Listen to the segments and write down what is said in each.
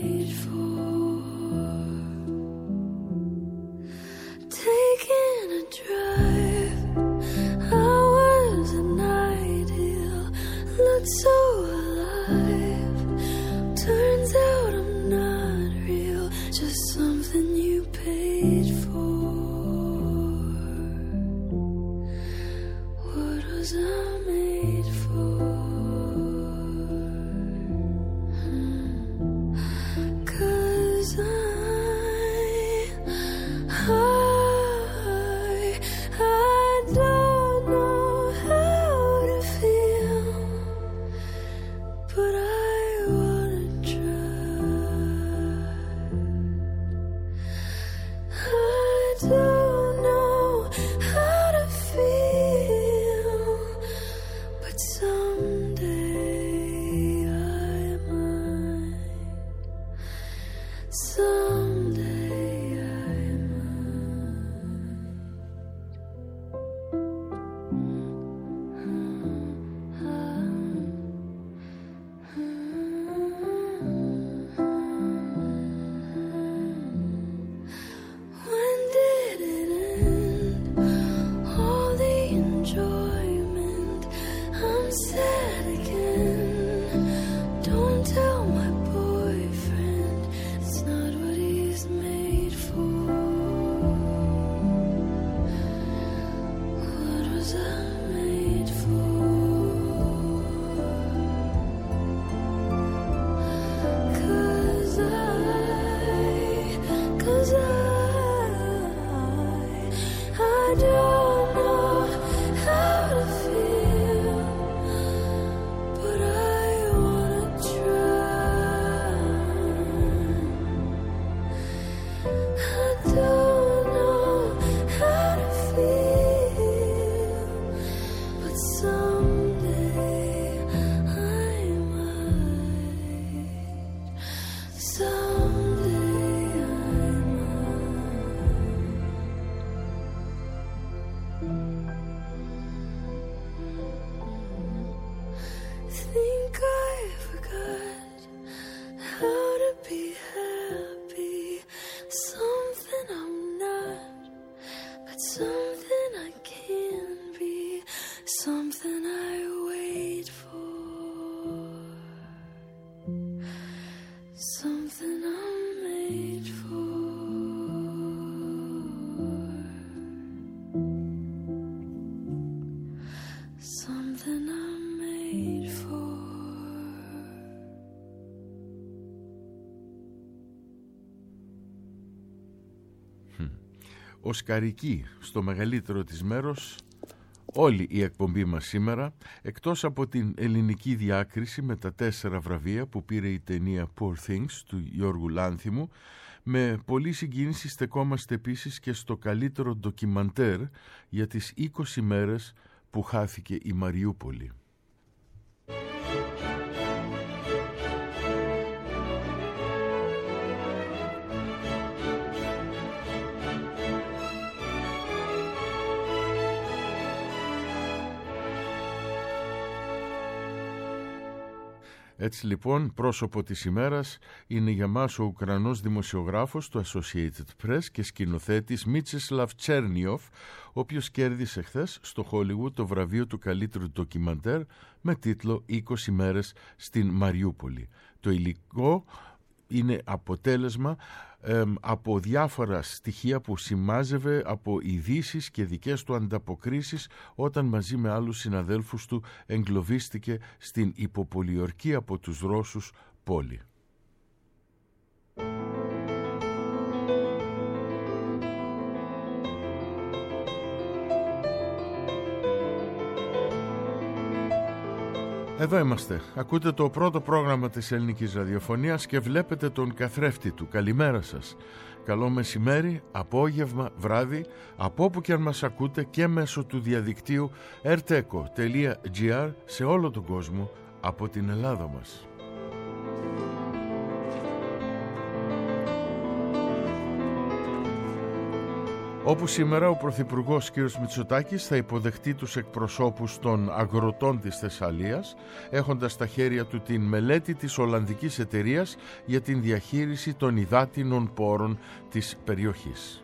made for. Taking a drive, hours an ideal, looked so alive. Turns out I'm not real, just something you paid for. What was I made for? 'Cause I don't know how to feel, but I wanna try. I don't know how to feel, but someday I might. Someday I When did it end? All the enjoyment. I'm sad again. Don't tell my boyfriend, it's not what he's made for. What was I made for? 'Cause I don't know how to feel, but I wanna try. I don't know how to feel, but someday I might. Someday I think I forgot how to be happy. Something I'm not, but something I can be. Something I wait for. Something I'm made for. Something I'm made for. Οσκαρική στο μεγαλύτερο της μέρος όλη η εκπομπή μας σήμερα, εκτός από την ελληνική διάκριση με τα 4 βραβεία που πήρε η ταινία Poor Things του Γιώργου Λάνθιμου. Με πολλή συγκίνηση στεκόμαστε επίσης και στο καλύτερο ντοκιμαντέρ για τις 20 μέρες που χάθηκε η Μαριούπολη. Έτσι λοιπόν, πρόσωπο της ημέρας είναι για μας ο Ουκρανός δημοσιογράφος του Associated Press και σκηνοθέτης Μίτσεσλαβ Τσέρνιοφ, ο οποίος κέρδισε χθες στο Hollywood το βραβείο του καλύτερου ντοκιμαντέρ με τίτλο 20 μέρες στην Μαριούπολη. Το υλικό είναι αποτέλεσμα από διάφορα στοιχεία που σημάζευε από ειδήσεις και δικές του ανταποκρίσεις όταν μαζί με άλλους συναδέλφους του εγκλωβίστηκε στην υποπολιορκή από τους Ρώσους πόλη. Εδώ είμαστε. Ακούτε το πρώτο πρόγραμμα της ελληνικής ραδιοφωνίας και βλέπετε τον καθρέφτη του. Καλημέρα σας. Καλό μεσημέρι, απόγευμα, βράδυ, από όπου και αν μας ακούτε και μέσω του διαδικτύου rteco.gr σε όλο τον κόσμο από την Ελλάδα μας. όπου σήμερα ο Πρωθυπουργός κ. Μητσοτάκης θα υποδεχτεί τους εκπροσώπους των αγροτών της Θεσσαλίας, έχοντας στα χέρια του την μελέτη της Ολλανδικής εταιρείας για την διαχείριση των υδάτινων πόρων της περιοχής.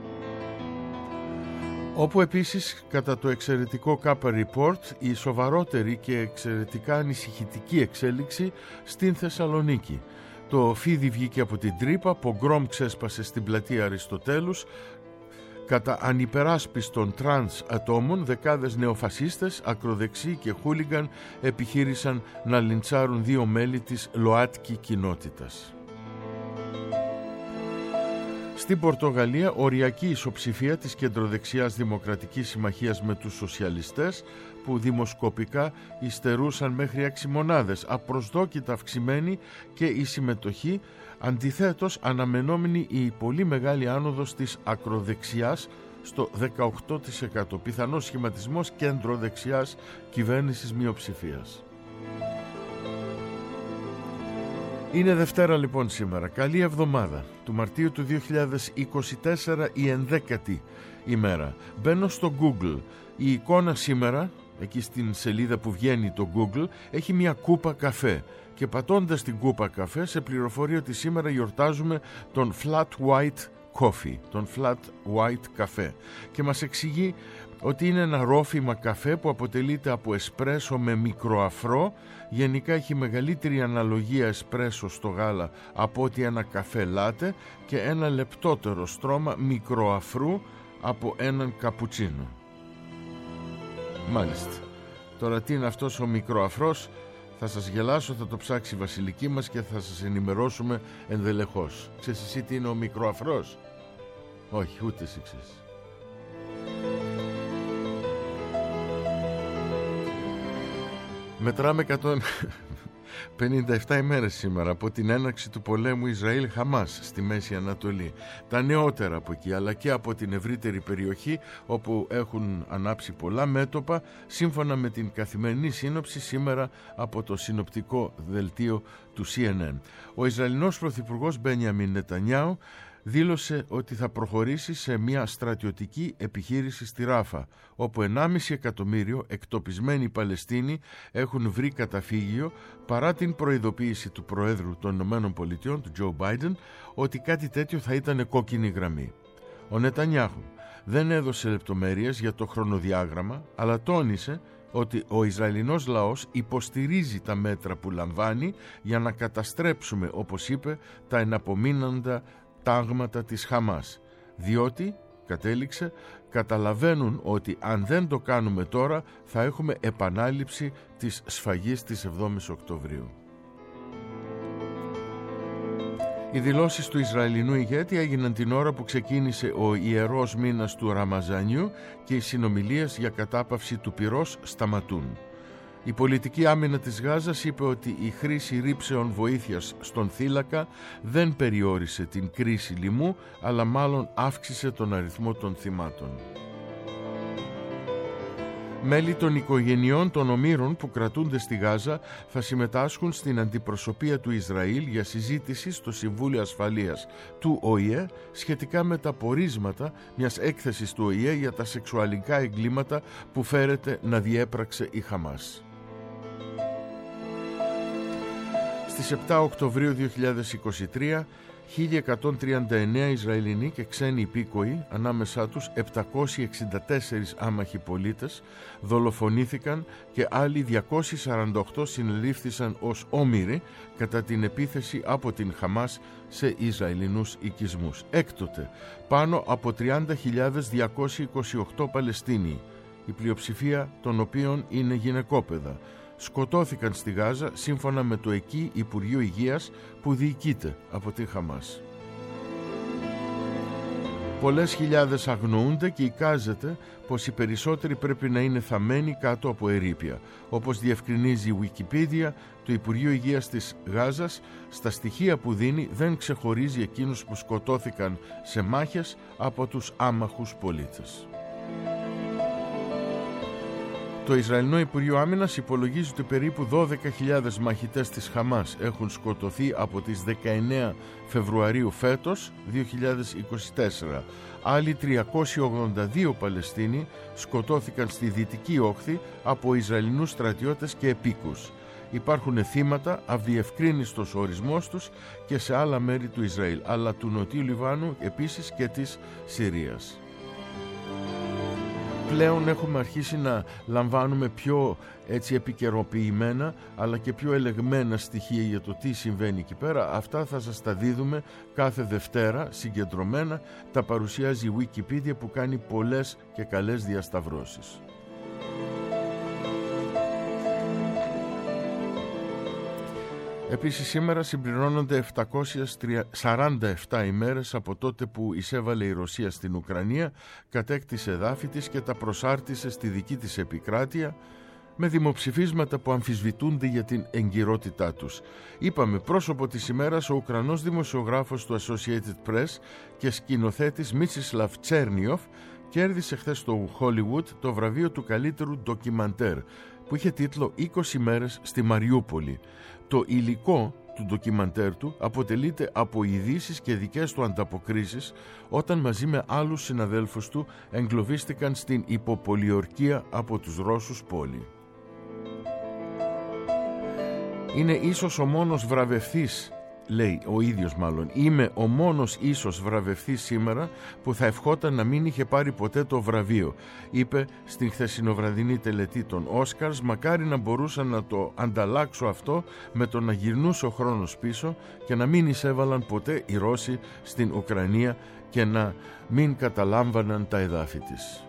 Όπου επίσης, κατά το εξαιρετικό Kappa Report, η σοβαρότερη και εξαιρετικά ανησυχητική εξέλιξη στην Θεσσαλονίκη. Το φίδι βγήκε από την τρύπα, πογκρόμ ξέσπασε στην πλατεία Αριστοτέλους, κατά ανυπεράσπιστων τρανς ατόμων, δεκάδες νεοφασίστες, ακροδεξιοί και χούλιγκαν επιχείρησαν να λιντσάρουν 2 μέλη της ΛΟΑΤΚΙ κοινότητας. Στην Πορτογαλία, οριακή ισοψηφία της κεντροδεξιάς Δημοκρατικής Συμμαχίας με τους σοσιαλιστές, που δημοσκοπικά υστερούσαν μέχρι 6 μονάδες, απροσδόκητα αυξημένη και η συμμετοχή, αντιθέτως αναμενόμενη η πολύ μεγάλη άνοδος της ακροδεξιάς στο 18%, πιθανός σχηματισμός κεντροδεξιάς κυβέρνησης μειοψηφίας. Είναι Δευτέρα λοιπόν σήμερα, καλή εβδομάδα του Μαρτίου του 2024, η 11η ημέρα. Μπαίνω στο Google, η εικόνα σήμερα, εκεί στην σελίδα που βγαίνει το Google, έχει μια κούπα καφέ και πατώντας την κούπα καφέ σε πληροφορεί ότι σήμερα γιορτάζουμε τον Flat White Coffee, τον Flat White καφέ, και μας εξηγεί ότι είναι ένα ρόφημα καφέ που αποτελείται από εσπρέσο με μικροαφρό. Γενικά έχει μεγαλύτερη αναλογία εσπρέσο στο γάλα από ότι ένα καφέ λάτε και ένα λεπτότερο στρώμα μικροαφρού από έναν καπουτσίνο. Μάλιστα. Τώρα τι είναι αυτός ο μικροαφρός, θα σας γελάσω, θα το ψάξει η Βασιλική μας και θα σας ενημερώσουμε ενδελεχώς. Ξέρεις εσύ τι είναι ο μικροαφρός? Όχι, ούτε εσύ ξέρεις. Μετράμε 157 ημέρες σήμερα από την έναρξη του πολέμου Ισραήλ-Χαμάς στη Μέση Ανατολή. Τα νεότερα από εκεί, αλλά και από την ευρύτερη περιοχή, όπου έχουν ανάψει πολλά μέτωπα, σύμφωνα με την καθημερινή σύνοψη σήμερα από το συνοπτικό δελτίο του CNN. Ο Ισραηλινός Πρωθυπουργός Μπένιαμιν Νετανιάου δήλωσε ότι θα προχωρήσει σε μια στρατιωτική επιχείρηση στη Ράφα, όπου 1,5 εκατομμύριο εκτοπισμένοι Παλαιστίνοι έχουν βρει καταφύγιο, παρά την προειδοποίηση του Προέδρου των ΗΠΑ, του Τζο Μπάιντεν, ότι κάτι τέτοιο θα ήταν κόκκινη γραμμή. Ο Νετανιάχου δεν έδωσε λεπτομέρειες για το χρονοδιάγραμμα, αλλά τόνισε ότι ο Ισραηλινός λαός υποστηρίζει τα μέτρα που λαμβάνει για να καταστρέψουμε, όπως είπε, τα εναπομείναντα τάγματα της Χαμάς, διότι, κατέληξε, καταλαβαίνουν ότι αν δεν το κάνουμε τώρα θα έχουμε επανάληψη της σφαγής της 7ης Οκτωβρίου. Οι δηλώσεις του Ισραηλινού ηγέτη έγιναν την ώρα που ξεκίνησε ο ιερός μήνας του Ραμαζανιού και οι συνομιλίες για κατάπαυση του πυρός σταματούν. Η πολιτική άμυνα της Γάζας είπε ότι η χρήση ρήψεων βοήθειας στον θύλακα δεν περιόρισε την κρίση λοιμού, αλλά μάλλον αύξησε τον αριθμό των θυμάτων. Μέλη των οικογενειών των ομήρων που κρατούνται στη Γάζα θα συμμετάσχουν στην αντιπροσωπεία του Ισραήλ για συζήτηση στο Συμβούλιο Ασφαλείας του ΟΗΕ σχετικά με τα πορίσματα μιας έκθεσης του ΟΗΕ για τα σεξουαλικά εγκλήματα που φέρεται να διέπραξε η Χαμάς. Στις 7 Οκτωβρίου 2023, 1.139 Ισραηλινοί και ξένοι υπήκοοι, ανάμεσά τους 764 άμαχοι πολίτες, δολοφονήθηκαν και άλλοι 248 συνελήφθησαν ως όμηροι κατά την επίθεση από την Χαμάς σε Ισραηλινούς οικισμούς. Έκτοτε, πάνω από 30.228 Παλαιστίνοι, η πλειοψηφία των οποίων είναι γυναικόπαιδα, σκοτώθηκαν στη Γάζα σύμφωνα με το εκεί Υπουργείο Υγείας που διοικείται από τη Χαμάς. Πολλές χιλιάδες αγνοούνται και εικάζεται πως οι περισσότεροι πρέπει να είναι θαμμένοι κάτω από ερείπια. Όπως διευκρινίζει η Wikipedia, το Υπουργείο Υγείας της Γάζας στα στοιχεία που δίνει δεν ξεχωρίζει εκείνους που σκοτώθηκαν σε μάχες από τους άμαχους πολίτες. Το Ισραηλινό Υπουργείο Άμυνας υπολογίζει ότι περίπου 12.000 μαχητές της Χαμάς έχουν σκοτωθεί από τις 19 Φεβρουαρίου φέτος 2024. Άλλοι 382 Παλαιστίνοι σκοτώθηκαν στη Δυτική Όχθη από Ισραηλινούς στρατιώτες και επίκους. Υπάρχουν θύματα, αδιευκρίνιστος ο ορισμός τους, και σε άλλα μέρη του Ισραήλ, αλλά του Νοτιού Λιβάνου επίσης και της Συρίας. Πλέον έχουμε αρχίσει να λαμβάνουμε πιο επικαιροποιημένα αλλά και πιο ελεγμένα στοιχεία για το τι συμβαίνει εκεί πέρα. Αυτά θα σας τα δίδουμε κάθε Δευτέρα συγκεντρωμένα. Τα παρουσιάζει η Wikipedia, που κάνει πολλές και καλές διασταυρώσεις. Επίσης σήμερα συμπληρώνονται 747 ημέρες από τότε που εισέβαλε η Ρωσία στην Ουκρανία, κατέκτησε εδάφη της και τα προσάρτησε στη δική της επικράτεια, με δημοψηφίσματα που αμφισβητούνται για την εγκυρότητά τους. Είπαμε, πρόσωπο της ημέρας ο Ουκρανός δημοσιογράφος του Associated Press και σκηνοθέτης Μίτσισλαβ Τσέρνιοφ κέρδισε χθες στο Hollywood το βραβείο του καλύτερου ντοκιμαντέρ, που είχε τίτλο 20 μέρες στη Μαριούπολη. Το υλικό του ντοκιμαντέρ του αποτελείται από ειδήσεις και δικές του ανταποκρίσεις όταν μαζί με άλλους συναδέλφους του εγκλωβίστηκαν στην υποπολιορκία από τους Ρώσους πόλη. Είναι ίσως ο μόνος βραβευθής, λέει ο ίδιος μάλλον, είμαι ο μόνος ίσως βραβευθής σήμερα που θα ευχόταν να μην είχε πάρει ποτέ το βραβείο, είπε στην χθεσινοβραδινή τελετή των Όσκαρς. Μακάρι να μπορούσα να το ανταλλάξω αυτό με το να γυρνούσε ο χρόνος πίσω και να μην εισέβαλαν ποτέ οι Ρώσοι στην Ουκρανία και να μην καταλάμβαναν τα εδάφη της.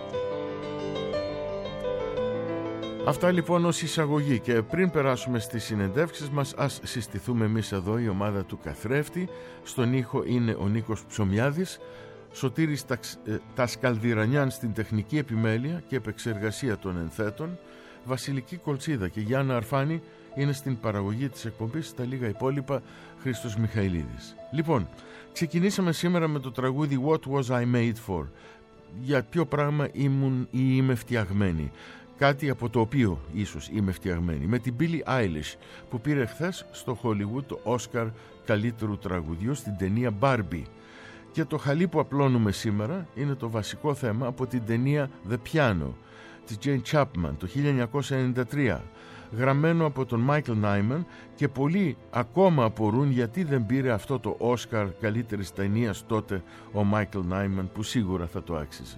Αυτά λοιπόν ως εισαγωγή, και πριν περάσουμε στις συνεντεύξεις μας, ας συστηθούμε εμείς εδώ, η ομάδα του Καθρέφτη. Στον ήχο είναι ο Νίκος Ψωμιάδης, Σωτήρης Τασκαλδιρανιάν στην τεχνική επιμέλεια και επεξεργασία των ενθέτων, Βασιλική Κολτσίδα και Γιάννα Αρφάνη είναι στην παραγωγή της εκπομπής, στα λίγα υπόλοιπα Χρήστος Μιχαηλίδης. Λοιπόν, ξεκινήσαμε σήμερα με το τραγούδι What Was I Made For. Για ποιο πράγμα ήμουν ή είμαι φτιαγμένη. Κάτι από το οποίο ίσως είμαι φτιαγμένη. Με την Billie Eilish, που πήρε χθες στο Hollywood το Oscar καλύτερου τραγουδιού στην ταινία Barbie. Και το χαλί που απλώνουμε σήμερα είναι το βασικό θέμα από την ταινία The Piano της Jane Chapman το 1993, γραμμένο από τον Michael Nyman, και πολλοί ακόμα απορούν γιατί δεν πήρε αυτό το Oscar καλύτερης ταινίας τότε ο Michael Nyman, που σίγουρα θα το άξιζε.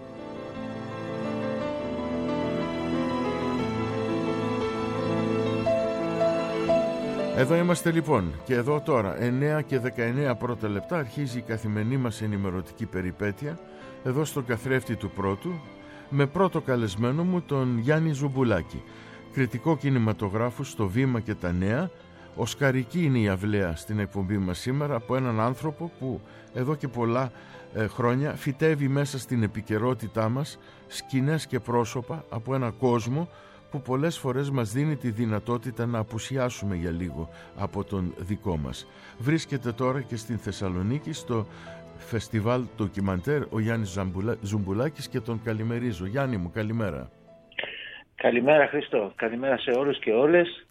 Εδώ είμαστε λοιπόν, και εδώ τώρα 9 και 19 πρώτα λεπτά αρχίζει η καθημερινή μας ενημερωτική περιπέτεια εδώ στον καθρέφτη του Πρώτου, με πρώτο καλεσμένο μου τον Γιάννη Ζουμπουλάκη, κριτικό κινηματογράφου στο Βήμα και τα Νέα. Οσκαρική είναι η αυλαία στην εκπομπή μας σήμερα από έναν άνθρωπο που εδώ και πολλά χρόνια φυτεύει μέσα στην επικαιρότητά μας σκηνές και πρόσωπα από ένα κόσμο που πολλές φορές μας δίνει τη δυνατότητα να απουσιάσουμε για λίγο από τον δικό μας. Βρίσκεται τώρα και στην Θεσσαλονίκη στο φεστιβάλ ντοκιμαντέρ ο Γιάννης Ζουμπουλάκης και τον καλημερίζω. Γιάννη μου, καλημέρα. Καλημέρα Χρήστο, καλημέρα σε όλους και όλες.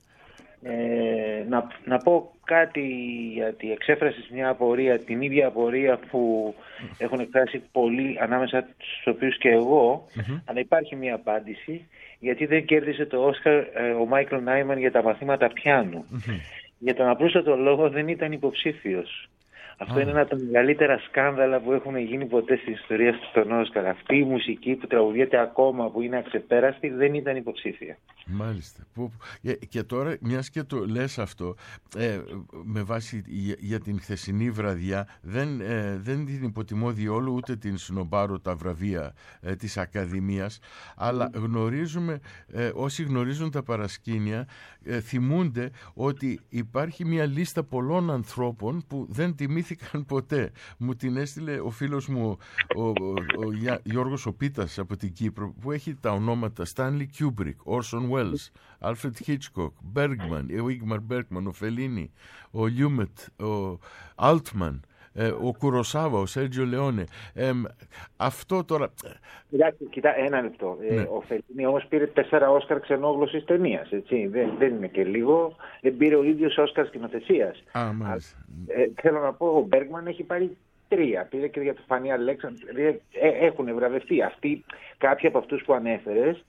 Να πω κάτι, γιατί εξέφρασες μια απορία, την ίδια απορία που έχουν εκφράσει πολλοί ανάμεσα στους οποίους και εγώ, αλλά υπάρχει μια απάντηση. Γιατί δεν κέρδισε το Όσκαρ ο Μάικλ Νάιμαν για τα μαθήματα πιάνου. Για τον απλούστατο λόγο δεν ήταν υποψήφιος. Αυτό είναι ένα από τα μεγαλύτερα σκάνδαλα που έχουν γίνει ποτέ στην ιστορία των Όσκαρ. Αυτή η μουσική που τραγουδιέται ακόμα, που είναι αξεπέραστη, δεν ήταν υποψήφια. Μάλιστα. Και τώρα, μιας και το λες αυτό, με βάση για την χθεσινή βραδιά, δεν την υποτιμώ διόλου, ούτε την σνομπάρω τα βραβεία της Ακαδημίας, αλλά γνωρίζουμε, όσοι γνωρίζουν τα παρασκήνια, θυμούνται ότι υπάρχει μια λίστα πολλών ανθρώπων που δεν τιμήθηκαν ποτέ. Μου την έστειλε ο φίλος μου ο Γιώργος ο Πίτας από την Κύπρο, που έχει τα ονόματα Stanley Kubrick, Orson Welles, Alfred Hitchcock, Bergman, ο Ingmar Bergman, ο Fellini, ο Lumet, ο Altman, ο Κουροσάβα, ο Σέρτζιο Λεόνε. Αυτό τώρα... Κοιτά, ένα λεπτό. Ο Φελίνι όμως πήρε 4 Όσκαρ ξενόγλωσσης ταινίας, έτσι. Δεν είναι και λίγο. Δεν πήρε ο ίδιος Όσκαρ σκηνοθεσίας. Θέλω να πω, ο Μπέργκμαν έχει πάρει 3. Πήρε και για το Φανί Αλέξανδρ. Έχουν βραβευτεί αυτοί, κάποιοι από αυτούς που ανέφερες,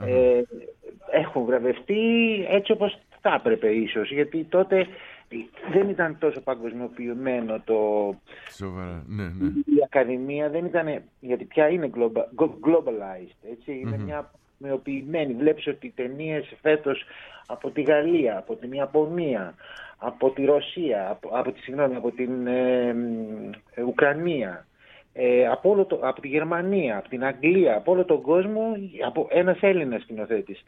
έχουν βραβευτεί έτσι όπως θα έπρεπε ίσως, γιατί τότε δεν ήταν τόσο παγκοσμιοποιημένο Σοβαρά, η Ακαδημία δεν ήταν, γιατί πια είναι globalized, έτσι, είναι μια παγκοσμιοποιημένη. Βλέπεις ότι οι ταινίες φέτος από τη Γαλλία, από την Ιαπωνία, από τη Ρωσία, από την Ουκρανία, από τη Γερμανία, από την Αγγλία, από όλο τον κόσμο, από ένας Έλληνας σκηνοθέτης.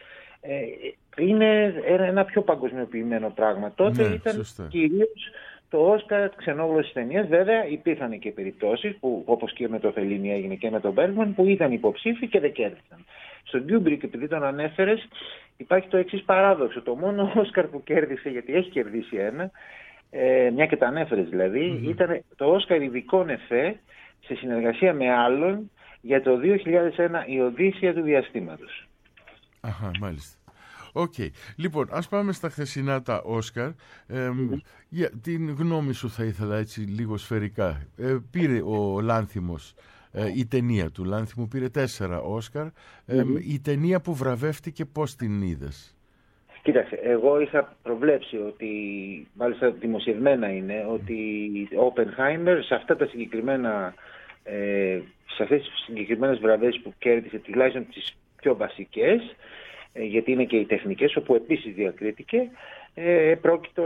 Είναι ένα πιο παγκοσμιοποιημένο πράγμα. Τότε ήταν κυρίως το Όσκαρ ξενόγλωσσης ταινίας. Βέβαια υπήρχαν και περιπτώσεις που, όπως και με το Φελίνι έγινε και με τον Μπέργκμαν, που ήταν υποψήφοι και δεν κέρδισαν. Στον Kubrick, επειδή τον ανέφερες, υπάρχει το εξής παράδοξο. Το μόνο Όσκαρ που κέρδισε, γιατί έχει κερδίσει ένα, μια και τα ανέφερες δηλαδή, ήταν το Όσκαρ ειδικών εφέ σε συνεργασία με άλλον για το 2001 η Οδύσσεια του Διαστήματος. Αχα, μάλιστα. Λοιπόν, ας πάμε στα χθεσινά τα Όσκαρ. Για την γνώμη σου θα ήθελα έτσι λίγο σφαιρικά. Πήρε ο Λάνθιμος, η ταινία του Λάνθιμου πήρε 4 Όσκαρ. Η ταινία που βραβεύτηκε, πώς την είδες? Κοίταξε, εγώ είχα προβλέψει ότι, μάλιστα δημοσιευμένα είναι, ότι ο Oppenheimer σε αυτά τα συγκεκριμένα, σε αυτές τις συγκεκριμένες βραβές που κέρδισε, τουλάχιστον τις πιο βασικές, γιατί είναι και οι τεχνικές, όπου επίσης διακρίθηκε, πρόκειτο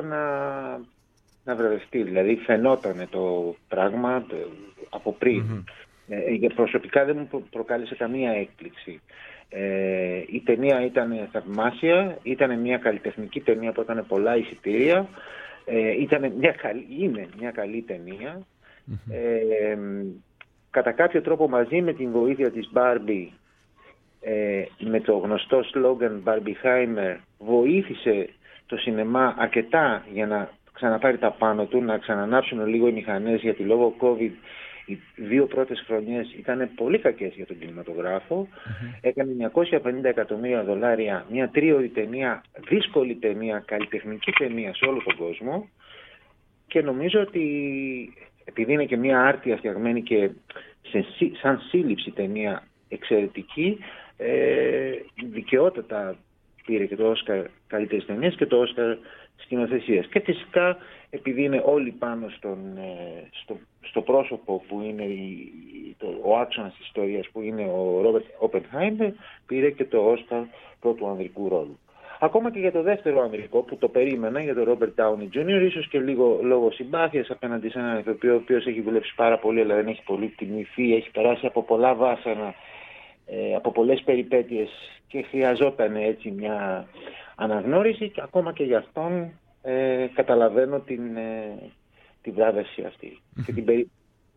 να βραβευτεί. Δηλαδή φαινόταν το πράγμα από πριν. Προσωπικά δεν μου προκάλεσε καμία έκπληξη. Η ταινία ήταν θαυμάσια, ήταν μια καλλιτεχνική ταινία που ήταν πολλά εισιτήρια, είναι μια καλή ταινία. Κατά κάποιο τρόπο, μαζί με την βοήθεια της Barbie, με το γνωστό σλόγγαν Barbieheimer, βοήθησε το σινεμά αρκετά για να ξαναπάρει τα πάνω του, να ξανανάψουν λίγο οι μηχανές, γιατί λόγω COVID οι 2 πρώτες χρονιές ήταν πολύ κακές για τον κινηματογράφο. Έκανε $950 εκατομμύρια, μια 3ωρη ταινία, δύσκολη ταινία, καλλιτεχνική ταινία σε όλο τον κόσμο, και νομίζω ότι επειδή είναι και μια άρτια φτιαγμένη και σαν σύλληψη ταινία εξαιρετική, δικαιότατα πήρε και το Όσκαρ καλύτερης ταινίας και το Όσκαρ σκηνοθεσίας. Και φυσικά, επειδή είναι όλοι πάνω στο πρόσωπο που είναι ο άξονας της ιστορίας, που είναι ο Ρόμπερτ Όπενχάιμερ, πήρε και το Όσκαρ πρώτου ανδρικού ρόλου. Ακόμα και για το δεύτερο ανδρικό, που το περίμενα, για τον Ρόμπερτ Ντάουνι Τζούνιορ, ίσως και λίγο λόγω συμπάθειας απέναντι σε έναν ηθοποιό, ο οποίος έχει δουλέψει πάρα πολύ, αλλά δεν έχει πολύ τιμηθεί, έχει περάσει από πολλά βάσανα, από πολλές περιπέτειες, και χρειαζόταν έτσι μια αναγνώριση, και ακόμα και για αυτόν καταλαβαίνω την βράβευση αυτή και την περίπτωση.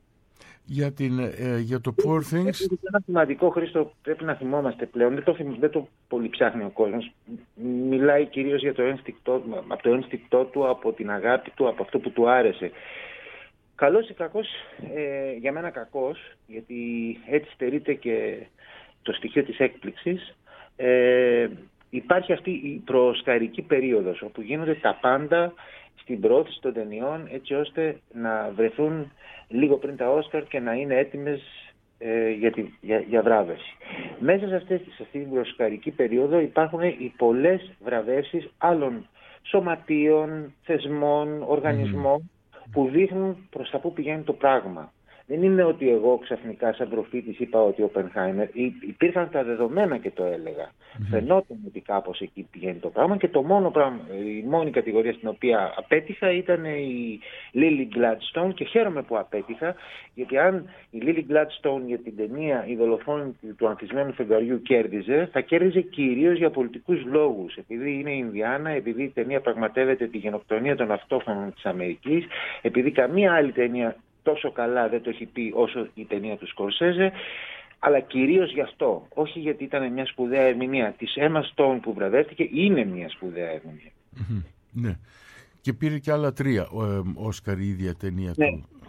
Για το Poor Things. Είναι ένα σημαντικό, Χρήστο, πρέπει να θυμόμαστε πλέον, δεν το πολύ ψάχνει ο κόσμος. Μιλάει κυρίως για από το ένστικτό του, από την αγάπη του, από αυτό που του άρεσε. Καλός ή κακός, για μένα κακός, γιατί έτσι στερείται και το στοιχείο της έκπληξης. Υπάρχει αυτή η προοσκαρική περίοδος, όπου γίνονται τα πάντα στην προώθηση των ταινιών, έτσι ώστε να βρεθούν λίγο πριν τα Όσκαρ και να είναι έτοιμες για βράβευση. Μέσα σε αυτή την προοσκαρική περίοδο υπάρχουν οι πολλές βραβεύσεις άλλων σωματείων, θεσμών, οργανισμών, που δείχνουν προς τα πού πηγαίνει το πράγμα. Δεν είναι ότι εγώ ξαφνικά σαν προφήτης είπα ότι ο Οπενχάιμερ, υπήρχαν τα δεδομένα και το έλεγα. Φαινόταν ότι κάπως εκεί πηγαίνει το πράγμα, και η μόνη κατηγορία στην οποία απέτυχα ήταν η Lily Gladstone, και χαίρομαι που απέτυχα, γιατί αν η Lily Gladstone για την ταινία «Η δολοφόνη του ανθισμένου φεγγαριού» κέρδιζε, θα κέρδιζε κυρίως για πολιτικούς λόγους. Επειδή είναι Ινδιάνα, επειδή η ταινία πραγματεύεται τη γενοκτονία των αυτόχθονων της Αμερικής, επειδή καμία άλλη ταινία τόσο καλά δεν το έχει πει όσο η ταινία του Σκορσέζε, αλλά κυρίως γι' αυτό. Όχι γιατί ήταν μια σπουδαία ερμηνεία. Της Emma Stone που βραβεύτηκε είναι μια σπουδαία ερμηνεία. Ναι. Και πήρε και άλλα 3 Όσκαρ η ίδια ταινία του.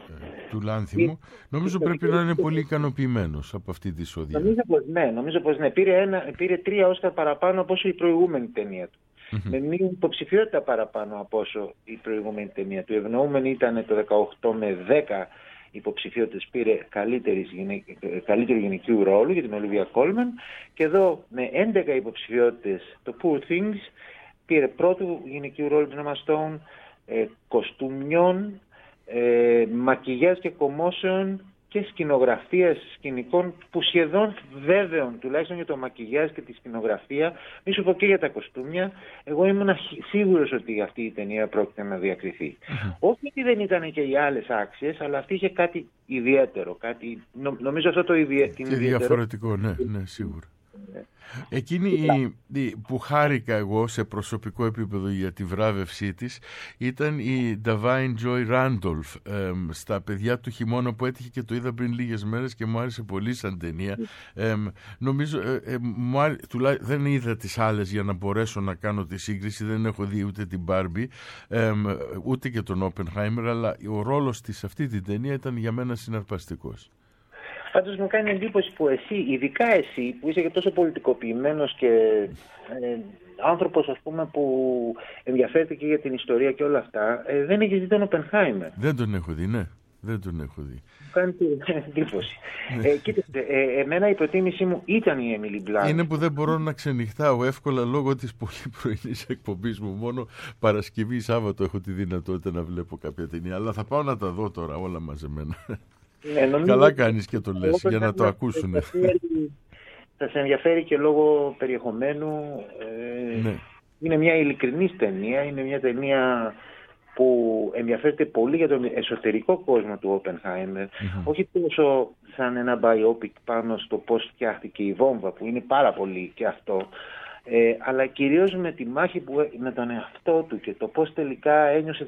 του Λάνθιμου, νομίζω πρέπει να είναι πολύ ικανοποιημένος από αυτή τη εισόδια. Νομίζω πως ναι. Πήρε 3 Όσκαρ παραπάνω από όσο η προηγούμενη ταινία του. Με μία υποψηφιότητα παραπάνω από όσο η προηγούμενη ταινία του. Η Ευνοούμενη ήταν το 18 με 10 υποψηφιότητες, πήρε καλύτερου γυναικείου ρόλου για την Ολίβια Κόλμαν, και εδώ με 11 υποψηφιότητες το Poor Things πήρε πρώτου γυναικείου ρόλου την Emma Stone, κοστούμιων, μακιγιάζ και κομμόσεων και σκηνογραφίας σκηνικών, που σχεδόν βέβαιον, τουλάχιστον για το μακιγιάζ και τη σκηνογραφία, μη σου πω και για τα κοστούμια, εγώ ήμουν σίγουρος ότι αυτή η ταινία πρόκειται να διακριθεί. Όχι ότι δεν ήταν και οι άλλες άξιες, αλλά αυτή είχε κάτι ιδιαίτερο, νομίζω αυτό το ιδιαίτερο. Διαφορετικό, ναι, σίγουρα. Εκείνη που χάρηκα εγώ σε προσωπικό επίπεδο για τη βράβευσή της ήταν η Da'Vine Joy Randolph στα παιδιά του χειμώνα, που έτυχε και το είδα πριν λίγες μέρες και μου άρεσε πολύ σαν ταινία. Νομίζω δεν είδα τις άλλες για να μπορέσω να κάνω τη σύγκριση, δεν έχω δει ούτε την Barbie ούτε και τον Oppenheimer, αλλά ο ρόλος της αυτή την ταινία ήταν για μένα συναρπαστικός. Πάντως μου κάνει εντύπωση που εσύ, ειδικά εσύ που είσαι και τόσο πολιτικοποιημένος και άνθρωπος, ας πούμε, που ενδιαφέρεται και για την ιστορία και όλα αυτά, δεν έχεις δει τον Oppenheimer. Δεν τον έχω δει, ναι. Δεν τον έχω δει. Μου κάνει εντύπωση. Κοίταξε, εμένα η προτίμησή μου ήταν η Emily Blunt. Είναι που δεν μπορώ να ξενυχτάω εύκολα λόγω της πολύ πρωινής εκπομπής μου. Μόνο Παρασκευή, Σάββατο έχω τη δυνατότητα να βλέπω κάποια ταινία. Αλλά θα πάω να τα δω τώρα όλα μαζεμένα. Καλά κάνεις και το λες για να το ακούσουν. Θα σε ενδιαφέρει και λόγω περιεχομένου. Ναι. Είναι μια ειλικρινής ταινία. Είναι μια ταινία που ενδιαφέρεται πολύ για τον εσωτερικό κόσμο του Oppenheimer. Όχι τόσο σαν ένα biopic πάνω στο πώς φτιάχτηκε η βόμβα, που είναι πάρα πολύ και αυτό, αλλά κυρίως με τη μάχη με τον εαυτό του και το πώς τελικά ένιωσε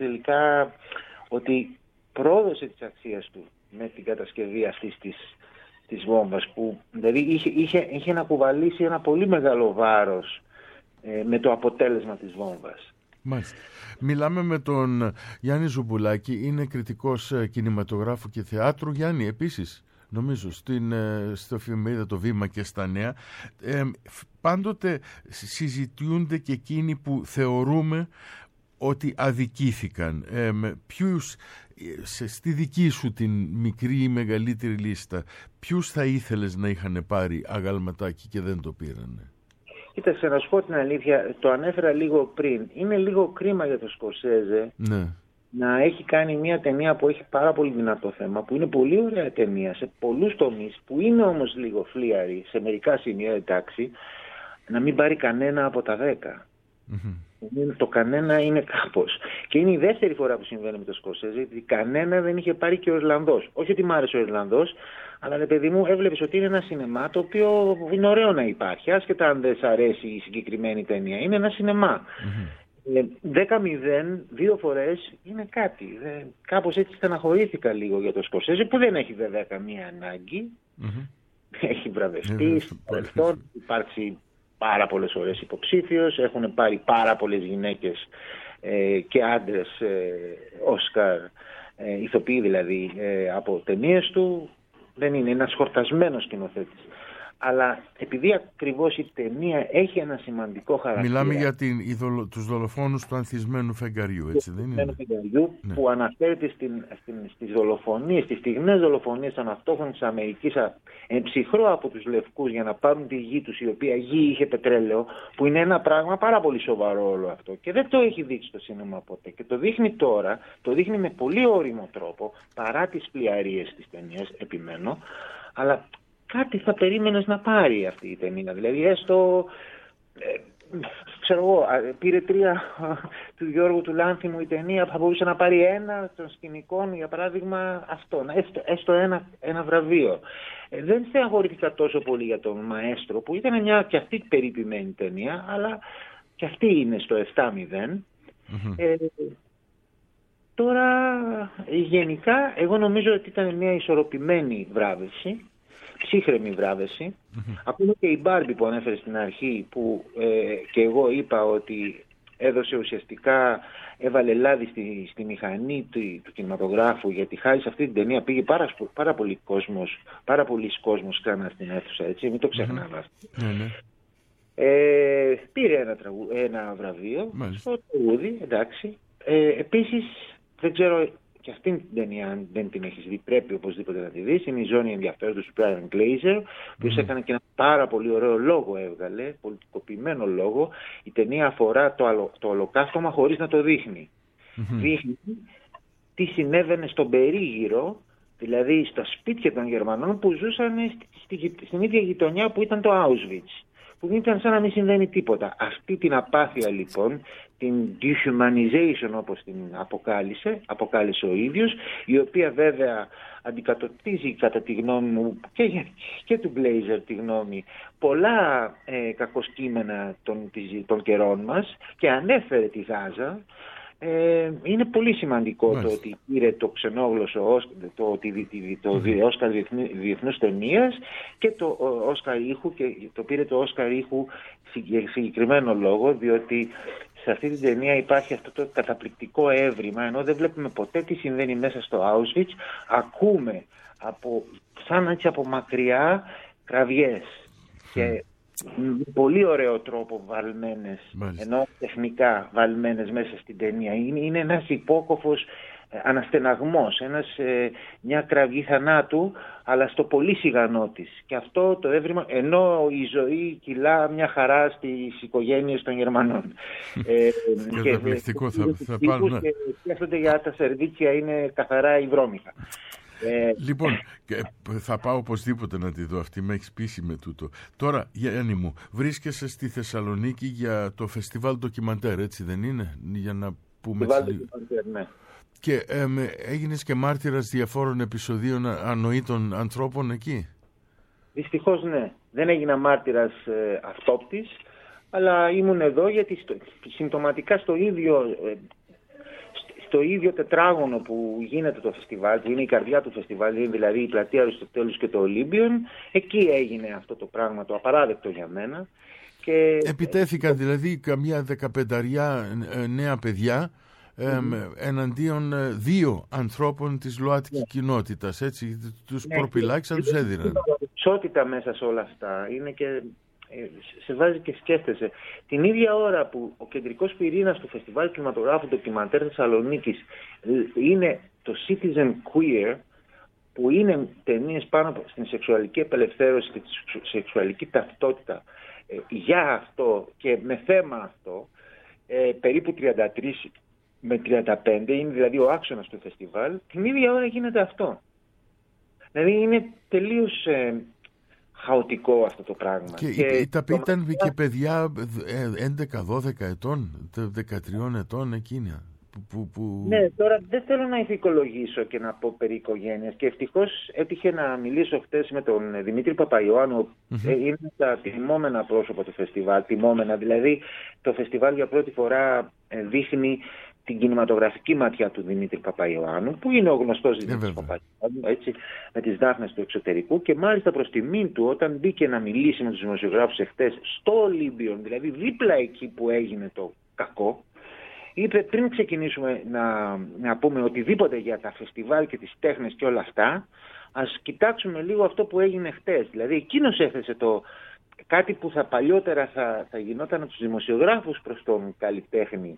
ότι πρόδωσε τις αξίες του με την κατασκευή αυτής της βόμβας, που δηλαδή είχε να κουβαλήσει ένα πολύ μεγάλο βάρος με το αποτέλεσμα της βόμβας. Μάλιστα. Μιλάμε με τον Γιάννη Ζουμπουλάκη, είναι κριτικός κινηματογράφου και θεάτρου. Γιάννη, επίσης, νομίζω, στο εφημερίδα Το Βήμα και στα Νέα, πάντοτε συζητιούνται και εκείνοι που θεωρούμε ότι αδικήθηκαν. Ποιους, στη δική σου την μικρή ή μεγαλύτερη λίστα, ποιους θα ήθελες να είχαν πάρει αγαλματάκι και δεν το πήρανε? Κοίταξε, να σου πω την αλήθεια, το ανέφερα λίγο πριν. Είναι λίγο κρίμα για το Σκορσέζε να έχει κάνει μια ταινία που έχει πάρα πολύ δυνατό θέμα, που είναι πολύ ωραία ταινία σε πολλούς τομείς, που είναι όμως λίγο φλίαρη σε μερικά σημεία, εντάξει, να μην πάρει κανένα από τα 10. Το κανένα είναι κάπως. Και είναι η δεύτερη φορά που συμβαίνει με το Σκορσέζε, γιατί κανένα δεν είχε πάρει και ο Ιρλανδός. Όχι ότι μ' άρεσε ο Ιρλανδός, αλλά ρε παιδί μου, έβλεπες ότι είναι ένα σινεμά το οποίο είναι ωραίο να υπάρχει, άσχετα αν δεν σ' αρέσει η συγκεκριμένη ταινία. Είναι ένα σινεμά. 10-0, 2 φορές είναι κάτι. Κάπως έτσι στεναχωρήθηκα λίγο για το Σκορσέζε, που δεν έχει βέβαια καμία ανάγκη. Έχει βραβευτεί στο παρελθόν, υπάρξει πάρα πολλές ώρες υποψήφιος, έχουν πάρει πάρα πολλές γυναίκες και άντρες Όσκαρ, ηθοποιοί δηλαδή, από ταινίες του. Δεν είναι ένας χορτασμένος σκηνοθέτης. Αλλά επειδή ακριβώς η ταινία έχει ένα σημαντικό χαρακτήρα. Μιλάμε για τους δολοφόνους του ανθισμένου φεγγαριού, έτσι δεν είναι? Φεγγαριού, ναι. Που αναφέρεται στις δολοφονίες, στις στιγνές δολοφονίες των αυτόχθονων της Αμερικής, ψυχρό από τους λευκούς για να πάρουν τη γη τους, η οποία γη είχε πετρέλαιο, που είναι ένα πράγμα πάρα πολύ σοβαρό όλο αυτό. Και δεν το έχει δείξει το σίνεμα ποτέ. Και το δείχνει τώρα, το δείχνει με πολύ όριμο τρόπο, παρά τις πλιαρίες της ταινίας, επιμένω, αλλά κάτι θα περίμενες να πάρει αυτή η ταινία. Δηλαδή έστω, ξέρω εγώ, πήρε 3 του Γιώργου του Λάνθιμου η ταινία, θα μπορούσε να πάρει 1 των σκηνικών, για παράδειγμα αυτό, έστω ένα βραβείο. Δεν στεναχωρήθηκα τόσο πολύ για τον Μαέστρο, που ήταν μια και αυτή περιποιημένη ταινία, αλλά και αυτή είναι στο 7-0. Τώρα, γενικά, εγώ νομίζω ότι ήταν μια ισορροπημένη βράβευση, ψύχρεμη βράβευση. Ακούμε και η Barbie που ανέφερε στην αρχή, που και εγώ είπα ότι έδωσε ουσιαστικά, έβαλε λάδι στη μηχανή του κινηματογράφου, γιατί χάρη σε αυτή την ταινία πήγε πάρα πολλοί κόσμος ξανά στην αίθουσα, έτσι, μην το ξεχνάμε αυτό. Πήρε ένα βραβείο στο τραγούδι, εντάξει. Επίσης, δεν ξέρω και αυτήν την ταινία, αν δεν την έχεις δει, πρέπει οπωσδήποτε να τη δεις. Είναι η Ζώνη ενδιαφέροντος του Brian Glazer, που έκανε και ένα πάρα πολύ ωραίο λόγο, έβγαλε, πολιτικοποιημένο λόγο. Η ταινία αφορά το ολοκαύτωμα χωρίς να το δείχνει. Δείχνει τι συνέβαινε στον περίγυρο, δηλαδή στα σπίτια των Γερμανών που ζούσαν στην ίδια γειτονιά που ήταν το Auschwitz, που δεν ήταν σαν να μην συμβαίνει τίποτα. Αυτή την απάθεια λοιπόν, την dehumanization όπως την αποκάλυψε ο ίδιος, η οποία βέβαια αντικατοπτρίζει κατά τη γνώμη μου και του Glazer τη γνώμη πολλά κακοσκήμενα των καιρών μας και ανέφερε τη Γάζα. Είναι πολύ σημαντικό το ότι πήρε το ξενόγλωσσο το Όσκαρ Διεθνούς Ταινίας και το Όσκαρ Ήχου, και το πήρε το Όσκαρ Ήχου για συγκεκριμένο λόγο, διότι σε αυτή την ταινία υπάρχει αυτό το καταπληκτικό έβριμα, ενώ δεν βλέπουμε ποτέ τι συμβαίνει μέσα στο Auschwitz, ακούμε σαν έτσι από μακριά κραυγές και πολύ ωραίο τρόπο βαλμένες, ενώ τεχνικά βαλμένες μέσα στην ταινία. Είναι ένας υπόκοφος αναστεναγμός, μια κραυγή θανάτου, αλλά στο πολύ σιγανό της. Και αυτό το έβριμα, ενώ η ζωή κυλά μια χαρά στις οικογένειες των Γερμανών. Καταπληκτικό θα πάρουν. Και σκέφτονται για τα σερβίτσια, είναι καθαρά υδρόμηχα. Λοιπόν, θα πάω οπωσδήποτε να τη δω αυτή, με έχεις πείσει με τούτο. Τώρα, Γιάννη μου, βρίσκεσαι στη Θεσσαλονίκη για το φεστιβάλ ντοκιμαντέρ, έτσι δεν είναι? Για να πούμε ναι. Και έγινες και μάρτυρας διαφόρων επεισοδίων ανοήτων ανθρώπων εκεί? Δυστυχώς ναι. Δεν έγινα μάρτυρας αυτόπτης, αλλά ήμουν εδώ γιατί συμπτωματικά στο ίδιο τετράγωνο που γίνεται το φεστιβάλ, που είναι η καρδιά του φεστιβάλ, δηλαδή η πλατεία Αριστοτέλους και το Ολύμπιον, εκεί έγινε αυτό το πράγμα, το απαράδεκτο για μένα. Και επιτέθηκαν δηλαδή καμιά 15 νέα παιδιά εναντίον 2 ανθρώπων της ΛΟΑΤΚΙ κοινότητας, έτσι, τους προπυλάξαν, τους έδιναν. Η ισότητα μέσα σε όλα αυτά είναι και σε βάζει και σκέφτεσαι. Την ίδια ώρα που ο κεντρικός πυρήνας του Φεστιβάλ Κινηματογράφου Ντοκιμαντέρ Θεσσαλονίκης είναι το Citizen Queer, που είναι ταινίες πάνω στην σεξουαλική απελευθέρωση και τη σεξουαλική ταυτότητα, για αυτό και με θέμα αυτό, περίπου 33 με 35, είναι δηλαδή ο άξονας του φεστιβάλ, την ίδια ώρα γίνεται αυτό. Δηλαδή είναι τελείως χαοτικό αυτό το πράγμα. Και ήταν και παιδιά 11-12 ετών, 13 ετών εκείνα. Ναι, τώρα δεν θέλω να ηθικολογήσω και να πω περί οικογένειας, και ευτυχώς έτυχε να μιλήσω χτες με τον Δημήτρη Παπαϊωάννου. Είναι τα τιμόμενα πρόσωπα του φεστιβάλ, δηλαδή το φεστιβάλ για πρώτη φορά δείχνει την κινηματογραφική ματιά του Δημήτρη Παπαϊωάννου, που είναι ο γνωστός Δημήτρης Παπαϊωάννου, έτσι, με τις δάφνες του εξωτερικού, και μάλιστα προς τιμήν του, όταν μπήκε να μιλήσει με τους δημοσιογράφους εχθές στο Ολύμπιον, δηλαδή δίπλα εκεί που έγινε το κακό, είπε πριν ξεκινήσουμε να πούμε οτιδήποτε για τα φεστιβάλ και τις τέχνες και όλα αυτά, ας κοιτάξουμε λίγο αυτό που έγινε χτες. Δηλαδή εκείνος έθεσε κάτι που παλιότερα θα γινόταν από τους δημοσιογράφους προς τον καλλιτέχνη,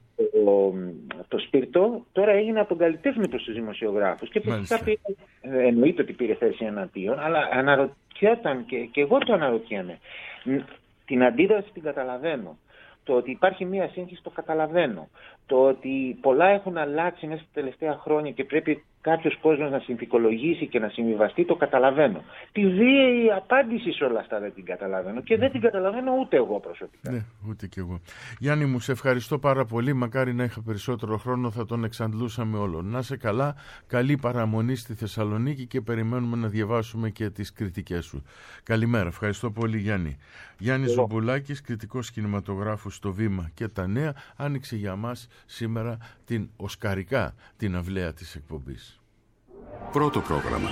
το σπίρτο, τώρα έγινε από τον καλλιτέχνη προς τους δημοσιογράφους. Και φυσικά εννοείται ότι πήρε θέση εναντίον, αλλά αναρωτιόταν, και εγώ το αναρωτιέμαι. Την αντίδραση την καταλαβαίνω. Το ότι υπάρχει μία σύγχυση το καταλαβαίνω. Το ότι πολλά έχουν αλλάξει μέσα στα τελευταία χρόνια και πρέπει κάποιος κόσμος να συνθηκολογήσει και να συμβιβαστεί, το καταλαβαίνω. Τη βίαιη απάντηση σε όλα αυτά δεν την καταλαβαίνω, και δεν την καταλαβαίνω ούτε εγώ προσωπικά. Ναι, ούτε κι εγώ. Γιάννη μου, σε ευχαριστώ πάρα πολύ. Μακάρι να είχα περισσότερο χρόνο, θα τον εξαντλούσαμε όλο. Να είσαι καλά, καλή παραμονή στη Θεσσαλονίκη και περιμένουμε να διαβάσουμε και τις κριτικές σου. Καλημέρα, ευχαριστώ πολύ Γιάννη. Γιάννης Ζομπουλάκης, κριτικός κινηματογράφου στο Βήμα και τα Νέα, άνοιξε για μας σήμερα την οσκαρικά την αυλαία της εκπομπής. Πρώτο πρόγραμμα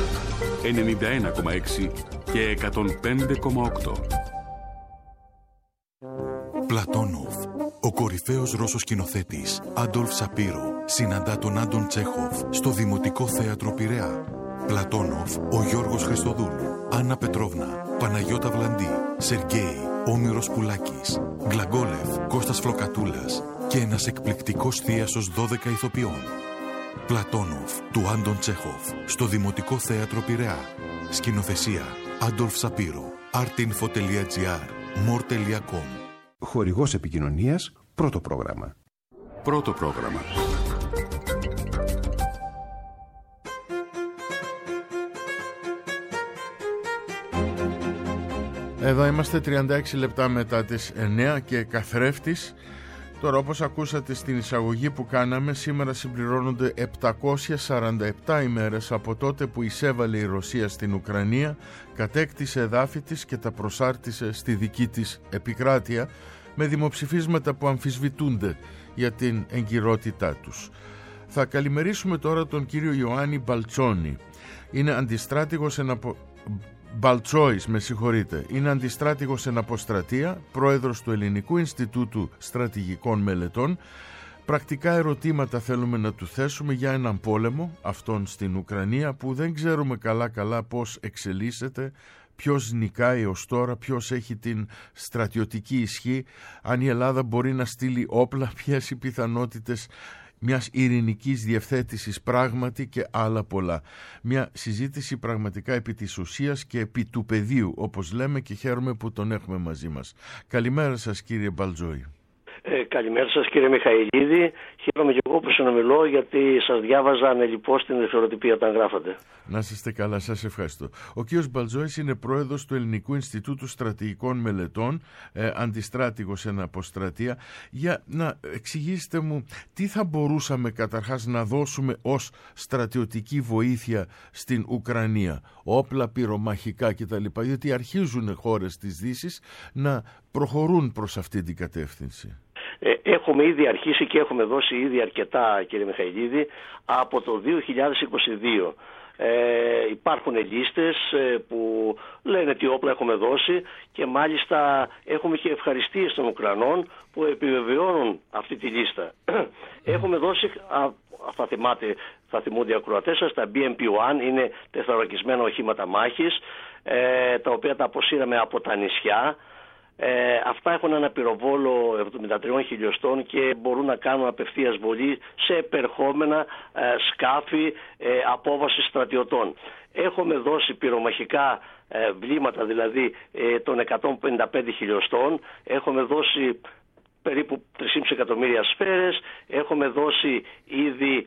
91,6 και 105,8. Πλατώνοφ, Ο κορυφαίος Ρώσος σκηνοθέτης Άντολφ Σαπίρο συναντά τον Άντων Τσέχοφ στο Δημοτικό Θέατρο Πειραιά. Πλατώνοφ, ο Γιώργος Χριστοδούλου, Άννα Πετρόβνα, Παναγιώτα Βλαντή, Σεργέη, Όμηρος Πουλάκης, Γκλαγκόλεφ, Κώστας Φλοκατούλας και ένας εκπληκτικός θίασος 12 ηθοποιών. Πλατώνοφ, του Άντων Τσέχοφ, στο Δημοτικό Θέατρο Πειραιά. Σκηνοθεσία Άντολφ Σαπίρο. artinfo.gr, more.com. Χορηγός επικοινωνίας, πρώτο πρόγραμμα. Πρώτο πρόγραμμα. Εδώ είμαστε 36 λεπτά μετά τις 9 και καθρέφτης. Τώρα, όπως ακούσατε στην εισαγωγή που κάναμε, σήμερα συμπληρώνονται 747 ημέρες από τότε που εισέβαλε η Ρωσία στην Ουκρανία, κατέκτησε εδάφη της και τα προσάρτησε στη δική της επικράτεια, με δημοψηφίσματα που αμφισβητούνται για την εγκυρότητά τους. Θα καλημερίσουμε τώρα τον κύριο Ιωάννη Μπαλτσόνη. Είναι αντιστράτηγος Μπαλτσόης, με συγχωρείτε. Είναι αντιστράτηγος εν αποστρατεία, πρόεδρος του Ελληνικού Ινστιτούτου Στρατηγικών Μελετών. Πρακτικά ερωτήματα θέλουμε να του θέσουμε για έναν πόλεμο, αυτόν στην Ουκρανία, που δεν ξέρουμε καλά πώς εξελίσσεται, ποιος νικάει ως τώρα, ποιος έχει την στρατιωτική ισχύ, αν η Ελλάδα μπορεί να στείλει όπλα, ποιες οι πιθανότητες μιας ειρηνικής διευθέτησης πράγματι και άλλα πολλά. Μια συζήτηση πραγματικά επί της ουσίας και επί του πεδίου, όπως λέμε, και χαίρομαι που τον έχουμε μαζί μας. Καλημέρα σας, κύριε Μπαλτζόη. Καλημέρα σας, κύριε Μιχαηλίδη. Χαίρομαι και εγώ που συνομιλώ, γιατί σας διάβαζα ανελιπώς στην ευθεροτυπία όταν γράφατε. Να είστε καλά, σας ευχαριστώ. Ο κύριος Μπαλτζόης είναι πρόεδρος του Ελληνικού Ινστιτούτου Στρατηγικών Μελετών, αντιστράτηγος εν αποστρατεία. Για να εξηγήσετε μου, τι θα μπορούσαμε καταρχάς να δώσουμε ως στρατιωτική βοήθεια στην Ουκρανία, όπλα, πυρομαχικά κτλ. Γιατί αρχίζουν χώρες της Δύσης να προχωρούν προς αυτή την κατεύθυνση. Έχουμε ήδη αρχίσει και έχουμε δώσει ήδη αρκετά, κύριε Μιχαηλίδη, από το 2022. Υπάρχουν λίστες που λένε τι όπλα έχουμε δώσει, και μάλιστα έχουμε και ευχαριστίες των Ουκρανών που επιβεβαιώνουν αυτή τη λίστα. Έχουμε δώσει, θα θυμούνται οι ακροατές σας, τα BMP-1, είναι τεθωρακισμένα οχήματα μάχης, τα οποία τα αποσύραμε από τα νησιά. Αυτά έχουν ένα πυροβόλο 73 χιλιοστών και μπορούν να κάνουν απευθείας βολή σε επερχόμενα σκάφη απόβασης στρατιωτών. Έχουμε δώσει πυρομαχικά βλήματα, δηλαδή των 155 χιλιοστών. Έχουμε δώσει περίπου 3,5 εκατομμύρια σφαίρες. Έχουμε δώσει ήδη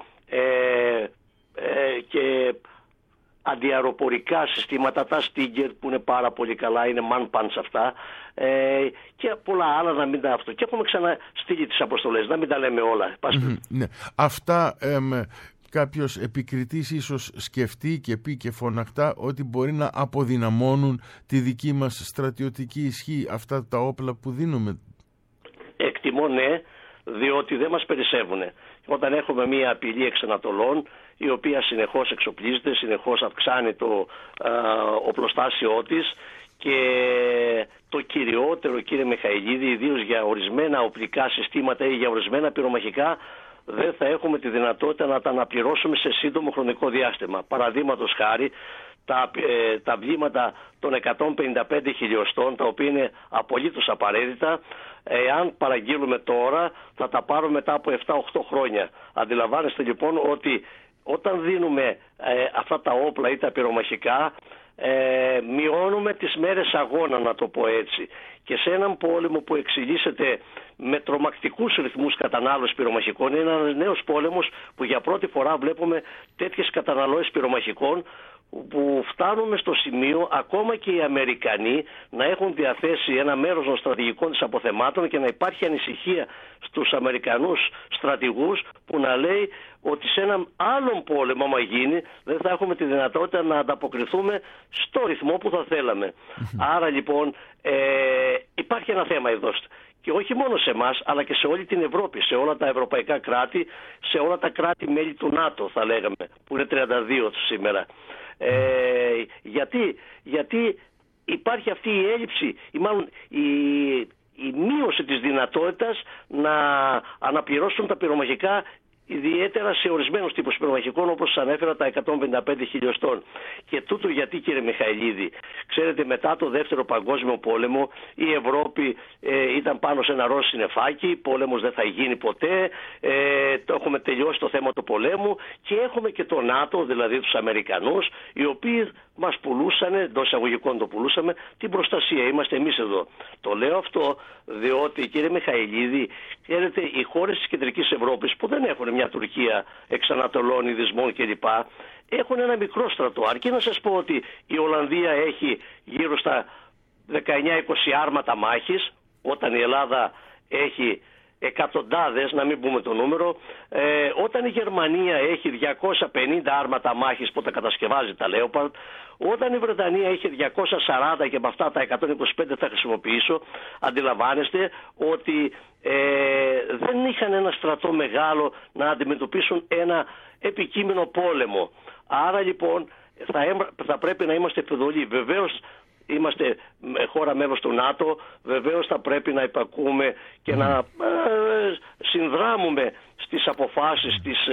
και αντιαεροπορικά συστήματα, τα Stinger, που είναι πάρα πολύ καλά, είναι man-punch αυτά, και πολλά άλλα, να μην τα αυτό. Και έχουμε ξαναστείλει τις αποστολές, να μην τα λέμε όλα. Ναι. Αυτά κάποιος επικριτής ίσως σκεφτεί και πει και φωναχτά ότι μπορεί να αποδυναμώνουν τη δική μας στρατιωτική ισχύ, αυτά τα όπλα που δίνουμε. Εκτιμώ ναι, διότι δεν μας περισσεύουν. Όταν έχουμε μια απειλή εξ Ανατολών, η οποία συνεχώς εξοπλίζεται, συνεχώς αυξάνει το οπλοστάσιό της, και το κυριότερο, κύριε Μιχαηλίδη, ιδίως για ορισμένα οπλικά συστήματα ή για ορισμένα πυρομαχικά, δεν θα έχουμε τη δυνατότητα να τα αναπληρώσουμε σε σύντομο χρονικό διάστημα. Παραδείγματος χάρη, τα βλήματα των 155 χιλιοστών, τα οποία είναι απολύτως απαραίτητα, εάν παραγγείλουμε τώρα, θα τα πάρουμε μετά από 7-8 χρόνια. Αντιλαμβάνεστε λοιπόν ότι όταν δίνουμε αυτά τα όπλα ή τα πυρομαχικά, μειώνουμε τις μέρες αγώνα, να το πω έτσι. Και σε έναν πόλεμο που εξελίσσεται με τρομακτικούς ρυθμούς κατανάλωσης πυρομαχικών, είναι ένας νέος πόλεμος που για πρώτη φορά βλέπουμε τέτοιες καταναλώσεις πυρομαχικών, που φτάνουμε στο σημείο ακόμα και οι Αμερικανοί να έχουν διαθέσει ένα μέρος των στρατηγικών της αποθεμάτων και να υπάρχει ανησυχία στους Αμερικανούς στρατηγούς, που να λέει ότι σε έναν άλλον πόλεμο, άμα γίνει, δεν θα έχουμε τη δυνατότητα να ανταποκριθούμε στο ρυθμό που θα θέλαμε. Άρα λοιπόν υπάρχει ένα θέμα εδώ. Και όχι μόνο σε εμάς, αλλά και σε όλη την Ευρώπη, σε όλα τα ευρωπαϊκά κράτη, σε όλα τα κράτη-μέλη του ΝΑΤΟ, θα λέγαμε, που είναι 32 σήμερα. Γιατί υπάρχει αυτή η έλλειψη, ή μάλλον η μείωση της δυνατότητας να αναπληρώσουν τα πυρομαχικά, ιδιαίτερα σε ορισμένους τύπους πυρομαχικών, όπως σας ανέφερα τα 155 χιλιοστών. Και τούτο γιατί, κύριε Μιχαηλίδη? Ξέρετε, μετά το Δεύτερο Παγκόσμιο Πόλεμο η Ευρώπη ήταν πάνω σε ένα ροζ συννεφάκι, πόλεμος δεν θα γίνει ποτέ, το έχουμε τελειώσει το θέμα του πολέμου, και έχουμε και το ΝΑΤΟ, δηλαδή τους Αμερικανούς, οι οποίοι μας πουλούσαν, εντός εισαγωγικών το πουλούσαμε, την προστασία. Είμαστε εμείς εδώ. Το λέω αυτό διότι, κύριε Μιχαηλίδη, ξέρετε, οι χώρες της Κεντρικής Ευρώπης που δεν έχουν μια Τουρκία εξ Ανατολών, Ιδισμών κλπ, έχουν ένα μικρό στρατό. Αρκεί να σας πω ότι η Ολλανδία έχει γύρω στα 19-20 άρματα μάχης, όταν η Ελλάδα έχει εκατοντάδες, να μην πούμε το νούμερο, όταν η Γερμανία έχει 250 άρματα μάχης που τα κατασκευάζει τα Leopard, όταν η Βρετανία έχει 240 και από αυτά τα 125 θα χρησιμοποιήσω, αντιλαμβάνεστε ότι δεν είχαν ένα στρατό μεγάλο να αντιμετωπίσουν ένα επικείμενο πόλεμο. Άρα λοιπόν θα πρέπει να είμαστε φιδωλοί. Βεβαίως είμαστε χώρα μέλος του ΝΑΤΟ, βεβαίως θα πρέπει να υπακούμε και να συνδράμουμε στις αποφάσεις της...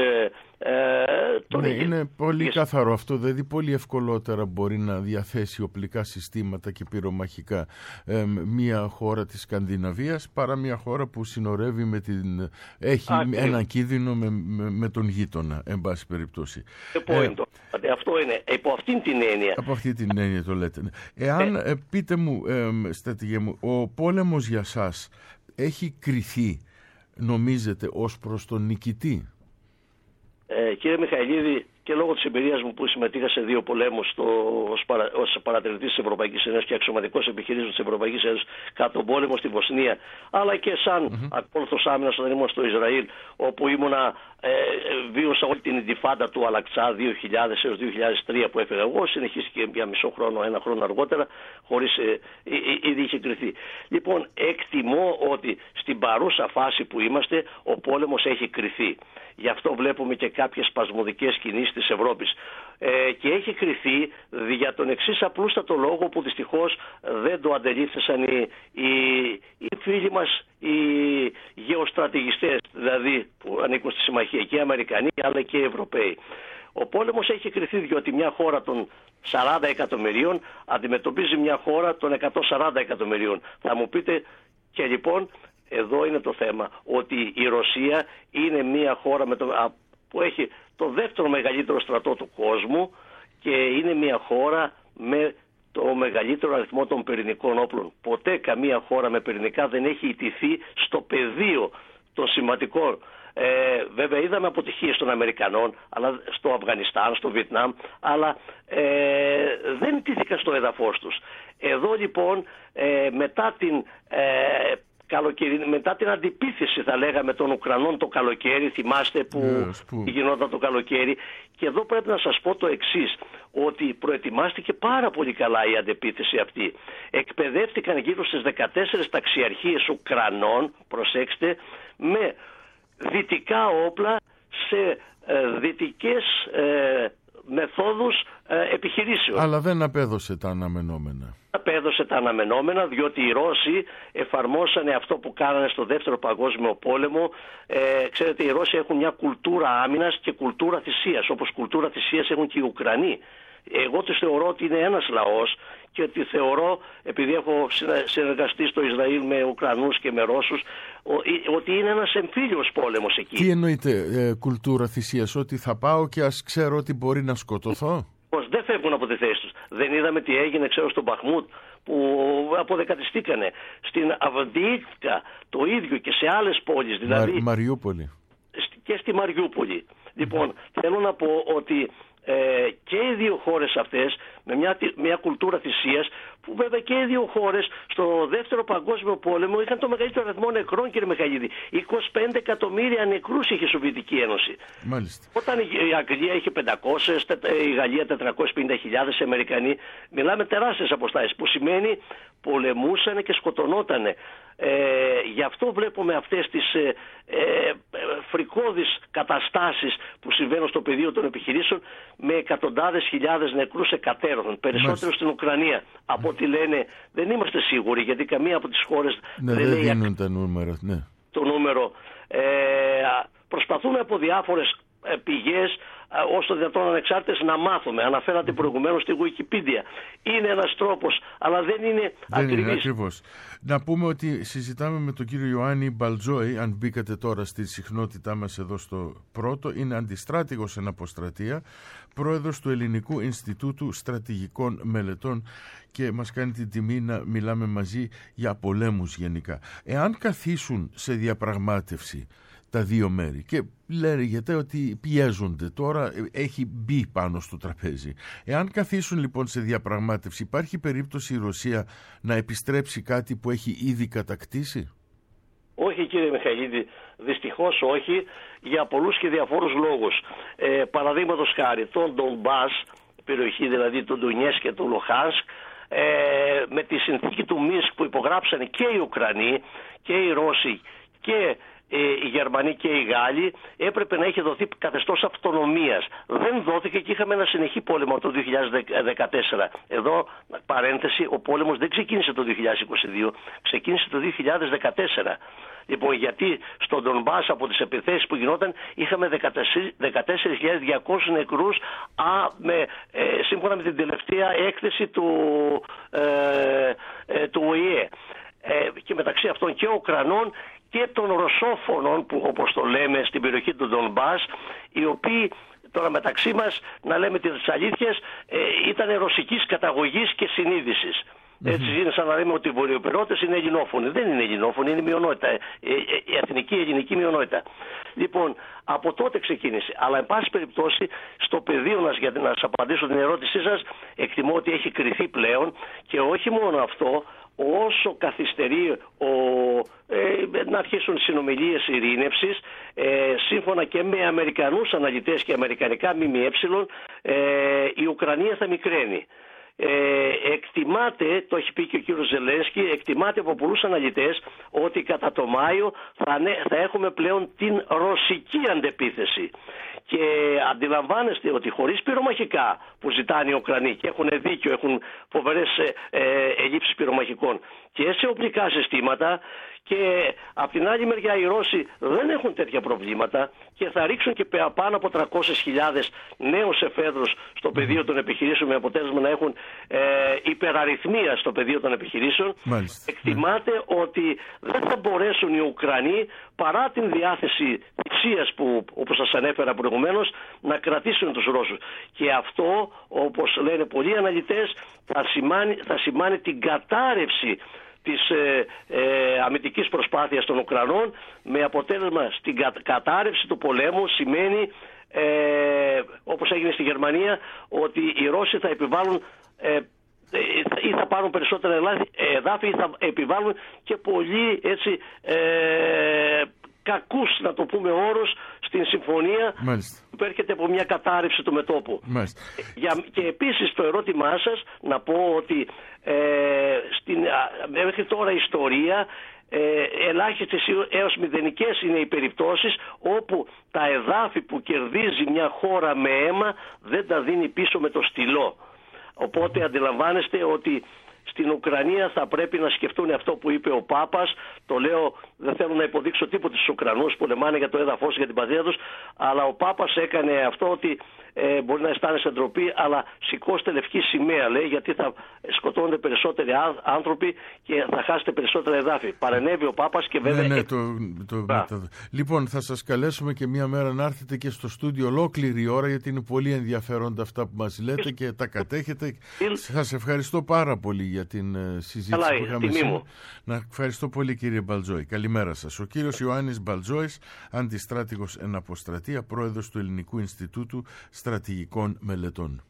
είναι πολύ καθαρό αυτό, δηλαδή πολύ ευκολότερα μπορεί να διαθέσει οπλικά συστήματα και πυρομαχικά μια χώρα της Σκανδιναβίας παρά μια χώρα που συνορεύει με την... έχει ένα κίνδυνο με τον γείτονα, εν πάση περιπτώσει. Αυτό είναι, υπό αυτήν την έννοια. Από αυτή την έννοια το λέτε. Εάν, πείτε μου, στρατηγέ μου, ο πόλεμος για σας έχει κριθεί, νομίζετε, ως προς τον νικητή? Κύριε Μιχαηλίδη, και λόγω της εμπειρίας μου που συμμετείχα σε 2 πολέμους ως παρατηρητής της Ευρωπαϊκής Ένωσης και αξιωματικός επιχειρήσεων της Ευρωπαϊκής Ένωσης κατά τον πόλεμο στη Βοσνία, αλλά και σαν ακόλουθος άμυνας όταν ήμουν στο Ισραήλ, όπου ήμουνα, βίωσα όλη την Ιντιφάντα του Αλαξά 2000 έως 2003 που έφυγα εγώ, συνεχίστηκε για μισό χρόνο, 1 χρόνο αργότερα, χωρίς ήδη είχε κριθεί. Λοιπόν, εκτιμώ ότι στην παρούσα φάση που είμαστε, ο πόλεμος έχει κριθεί. Γι' αυτό βλέπουμε και κάποιες σπασμωδικές κινήσεις της Ευρώπης. Και έχει κριθεί για τον εξής απλούστατο λόγο που δυστυχώς δεν το αντελήφθησαν οι φίλοι μας, οι γεωστρατηγιστές, δηλαδή που ανήκουν στη συμμαχία, και οι Αμερικανοί αλλά και οι Ευρωπαίοι. Ο πόλεμος έχει κριθεί διότι μια χώρα των 40 εκατομμυρίων αντιμετωπίζει μια χώρα των 140 εκατομμυρίων. Θα μου πείτε, και λοιπόν εδώ είναι το θέμα, ότι η Ρωσία είναι μια χώρα που έχει το δεύτερο μεγαλύτερο στρατό του κόσμου και είναι μια χώρα με το μεγαλύτερο αριθμό των πυρηνικών όπλων. Ποτέ καμία χώρα με πυρηνικά δεν έχει ιτηθεί στο πεδίο των σημαντικών. Βέβαια είδαμε αποτυχίες των Αμερικανών, αλλά στο Αφγανιστάν, στο Βιετνάμ, αλλά δεν ιτήθηκαν στο έδαφος τους. Εδώ λοιπόν μετά την αντιπίθεση, θα λέγαμε, των Ουκρανών το καλοκαίρι, θυμάστε που γινόταν το καλοκαίρι, και εδώ πρέπει να σας πω το εξής, ότι προετοιμάστηκε πάρα πολύ καλά η αντεπίθεση αυτή. Εκπαιδεύτηκαν γύρω στις 14 ταξιαρχίες Ουκρανών, προσέξτε, με δυτικά όπλα σε δυτικές μεθόδους επιχειρήσεων. Αλλά δεν απέδωσε τα αναμενόμενα. Απέδωσε τα αναμενόμενα, διότι οι Ρώσοι εφαρμόσανε αυτό που κάνανε στο Δεύτερο Παγκόσμιο Πόλεμο. Ξέρετε, οι Ρώσοι έχουν μια κουλτούρα άμυνας και κουλτούρα θυσίας, όπως κουλτούρα θυσίας έχουν και οι Ουκρανοί. Εγώ τους θεωρώ ότι είναι ένας λαός και ότι θεωρώ, επειδή έχω συνεργαστεί στο Ισραήλ με Ουκρανούς και με Ρώσους, ότι είναι ένας εμφύλιος πόλεμος εκεί. Τι εννοείται κουλτούρα θυσίας? Ότι θα πάω και ας ξέρω ότι μπορεί να σκοτωθώ? Πως δεν φεύγουν από τη θέση τους. Δεν είδαμε τι έγινε, ξέρω, στον Μπαχμούτ που αποδεκατιστήκανε. Στην Αυντίιβκα το ίδιο και σε άλλες πόλεις. Δηλαδή, Μαριούπολη. Και στη Μαριούπολη. Λοιπόν, θέλω να πω ότι και οι 2 χώρες αυτές με μια κουλτούρα θυσίας, που βέβαια και οι 2 χώρες στο Δεύτερο Παγκόσμιο Πόλεμο είχαν το μεγαλύτερο αριθμό νεκρών, κύριε Μιχαηλίδη. 25 εκατομμύρια νεκρούς είχε η Σοβιετική Ένωση. Μάλιστα. Όταν η Αγγλία είχε 500, η Γαλλία 450.000, οι Αμερικανοί, μιλάμε τεράστιες αποστάσεις, που σημαίνει πολεμούσανε και σκοτωνότανε. Γι' αυτό βλέπουμε αυτές τις φρικώδεις καταστάσεις που συμβαίνουν στο πεδίο των επιχειρήσεων, με εκατοντάδες χιλιάδες νεκρούς εκατέρωθεν. ενδιαφέρον. Περισσότερο στην Ουκρανία από ό,τι λένε. Δεν είμαστε σίγουροι, γιατί καμία από τις χώρες δεν δίνουν τα νούμερα. Ναι. Το νούμερο. Προσπαθούμε από διάφορες πηγές, όσο δυνατόν ανεξάρτητες, να μάθουμε. Αναφέρατε προηγουμένως στη Wikipedia. Είναι ένας τρόπος, αλλά δεν είναι ακριβώς. Να πούμε ότι συζητάμε με τον κύριο Ιωάννη Μπαλτζόη, αν μπήκατε τώρα στη συχνότητά μας εδώ στο πρώτο, είναι αντιστράτηγος εν αποστρατεία, πρόεδρος του Ελληνικού Ινστιτούτου Στρατηγικών Μελετών, και μας κάνει την τιμή να μιλάμε μαζί για πολέμους γενικά. Εάν καθίσουν σε διαπραγμάτευση τα δύο μέρη, και λέγεται ότι πιέζονται τώρα, έχει μπει πάνω στο τραπέζι. Εάν καθίσουν λοιπόν σε διαπραγμάτευση, υπάρχει περίπτωση η Ρωσία να επιστρέψει κάτι που έχει ήδη κατακτήσει? Όχι, κύριε Μιχαηλίδη, δυστυχώς όχι, για πολλούς και διαφόρους λόγους. Παραδείγματος χάρη, τον Ντονμπάς, περιοχή δηλαδή του Ντονιέτσκ και του Λουχάνσκ, με τη συνθήκη του Μίνσκ που υπογράψανε και οι Ουκρανοί και οι Ρώσοι και οι Γερμανοί και οι Γάλλοι, έπρεπε να είχε δοθεί καθεστώς αυτονομίας. Δεν δόθηκε και είχαμε ένα συνεχή πόλεμο από το 2014. Εδώ, παρένθεση, ο πόλεμος δεν ξεκίνησε το 2022, ξεκίνησε το 2014. Λοιπόν, γιατί στον Ντονμπάς από τις επιθέσεις που γινόταν είχαμε 14.200 νεκρούς σύμφωνα με την τελευταία έκθεση του ΟΗΕ. Και μεταξύ αυτών και Ουκρανών και των Ρωσόφωνων, που όπως το λέμε στην περιοχή του Ντονμπάς, οι οποίοι τώρα μεταξύ μας, να λέμε τις αλήθειες, ήταν ρωσικής καταγωγής και συνείδησης. Έτσι είναι σαν να λέμε ότι οι βορειοπυρώτες είναι ελληνόφωνοι. Δεν είναι ελληνόφωνοι, είναι μειονότητα. Η εθνική ελληνική μειονότητα. Λοιπόν, από τότε ξεκίνησε. Αλλά, εν πάση περιπτώσει, στο πεδίο μας, για να σας απαντήσω την ερώτησή σας, εκτιμώ ότι έχει κριθεί πλέον, και όχι μόνο αυτό, όσο καθυστερεί να αρχίσουν συνομιλίες ειρήνευσης, σύμφωνα και με Αμερικανούς αναλυτές και αμερικανικά ΜΜΕ, η Ουκρανία θα μικραίνει. Εκτιμάται, το έχει πει και ο κύριος Ζελένσκι, εκτιμάται από πολλούς αναλυτές ότι κατά το Μάιο θα έχουμε πλέον την ρωσική αντεπίθεση. Και αντιλαμβάνεστε ότι χωρίς πυρομαχικά που ζητάνε οι Ουκρανοί, και έχουν δίκιο, έχουν φοβερές ελλείψεις πυρομαχικών, και σε οπλικά συστήματα, και από την άλλη μεριά οι Ρώσοι δεν έχουν τέτοια προβλήματα και θα ρίξουν και πάνω από 300.000 νέους εφέδρους στο πεδίο των επιχειρήσεων, με αποτέλεσμα να έχουν υπεραριθμία στο πεδίο των επιχειρήσεων. Μάλιστα. Εκτιμάται ότι δεν θα μπορέσουν οι Ουκρανοί, παρά την διάθεση θυσίας που, όπως σας ανέφερα προηγουμένως, να κρατήσουν τους Ρώσους. Και αυτό, όπως λένε πολλοί αναλυτές, θα σημάνει την κατάρρευση της αμυντικής προσπάθειας των Ουκρανών, με αποτέλεσμα στην κατάρρευση του πολέμου. Σημαίνει, όπως έγινε στη Γερμανία, ότι οι Ρώσοι θα επιβάλλουν ή θα πάρουν περισσότερα εδάφη ή θα επιβάλλουν και πολύ έτσι κακούς, να το πούμε, όρους στην συμφωνία. Μάλιστα. Που έρχεται από μια κατάρρευση του μετώπου. Μάλιστα. Και επίσης το ερώτημά σας, να πω ότι μέχρι τώρα η ιστορία, ελάχιστες έως μηδενικές είναι οι περιπτώσεις όπου τα εδάφη που κερδίζει μια χώρα με αίμα δεν τα δίνει πίσω με το στυλό. Οπότε αντιλαμβάνεστε ότι στην Ουκρανία θα πρέπει να σκεφτούν αυτό που είπε ο Πάπας. Το λέω, δεν θέλω να υποδείξω τίποτα στους Ουκρανούς που πολεμάνε για το έδαφος, για την πατρίδα τους, αλλά ο Πάπας έκανε αυτό, ότι μπορεί να αισθάνεσαι ντροπή, αλλά σηκώστε λευκή σημαία, λέει, γιατί θα σκοτώνονται περισσότεροι άνθρωποι και θα χάσετε περισσότερα εδάφη. Παρενέβη ο Πάπας και βέβαια... Ναι, Λοιπόν, θα σας καλέσουμε και μια μέρα να έρθετε και στο στούντιο ολόκληρη ώρα, γιατί είναι πολύ ενδιαφέροντα αυτά που μας λέτε και τα κατέχετε. Σας ευχαριστώ πάρα πολύ για την συζήτηση που είχαμε σήμερα. Να ευχαριστώ πολύ, κύριε Μπαλτζόη. Καλημέρα σας. Ο κύριος Ιωάννης Μπαλτζόης, αντιστράτηγος εν αποστρατεία, πρόεδρος του Ελληνικού Ινστιτούτου Στρατηγικών Μελετών.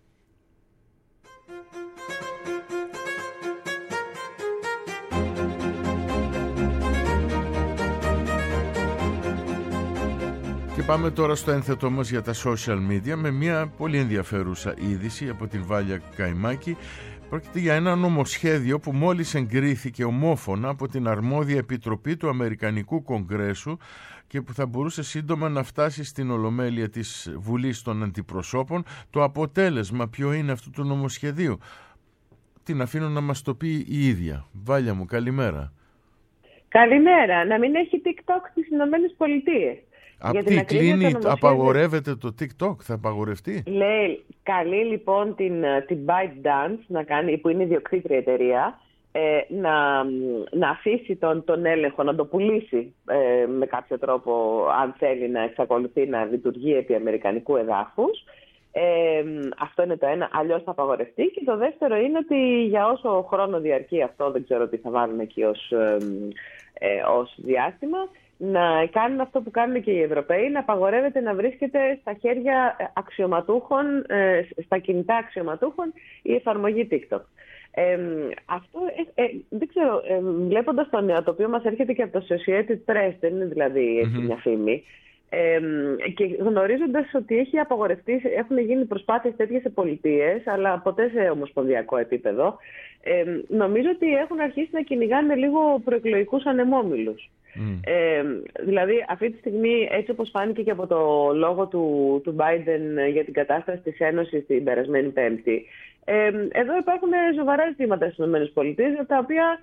Και πάμε τώρα στο ένθετό μας για τα social media με μια πολύ ενδιαφέρουσα είδηση από την Βάλια Καϊμάκη. Πρόκειται για ένα νομοσχέδιο που μόλις εγκρίθηκε ομόφωνα από την αρμόδια επιτροπή του Αμερικανικού Κογκρέσου και που θα μπορούσε σύντομα να φτάσει στην Ολομέλεια της Βουλής των Αντιπροσώπων. Το αποτέλεσμα ποιο είναι αυτού του νομοσχεδίου? Την αφήνω να μας το πει η ίδια. Βάλια μου, καλημέρα. Καλημέρα. Να μην έχει TikTok στις Ηνωμένες Πολιτείες. Αυτή κλείνει, απαγορεύεται το TikTok, θα απαγορευτεί? Λέει, καλεί λοιπόν την ByteDance να κάνει, που είναι ιδιοκτήτρια εταιρεία, να αφήσει τον έλεγχο, να το πουλήσει με κάποιο τρόπο, αν θέλει να εξακολουθεί να λειτουργεί επί αμερικανικού εδάφους. Αυτό είναι το ένα, αλλιώς θα απαγορευτεί. Και το δεύτερο είναι ότι για όσο χρόνο διαρκεί αυτό, δεν ξέρω τι θα βάλουν εκεί ως διάστημα, να κάνουν αυτό που κάνουν και οι Ευρωπαίοι, να απαγορεύεται να βρίσκεται στα χέρια αξιωματούχων, στα κινητά αξιωματούχων η εφαρμογή TikTok. Αυτό δεν ξέρω, βλέποντας το νέο, το οποίο μας έρχεται και από το Associated Press, δεν είναι δηλαδή μια φήμη, και γνωρίζοντας ότι έχει απαγορευτεί, έχουν γίνει προσπάθειες τέτοιες σε πολιτείες, αλλά ποτέ σε ομοσπονδιακό επίπεδο, νομίζω ότι έχουν αρχίσει να κυνηγάνε λίγο προεκλογικούς ανεμόμυλους. Δηλαδή αυτή τη στιγμή, έτσι όπως φάνηκε και από το λόγο του Biden για την κατάσταση της Ένωσης την περασμένη Πέμπτη, εδώ υπάρχουν σοβαρά ζητήματα στις ΗΠΑ, τα οποία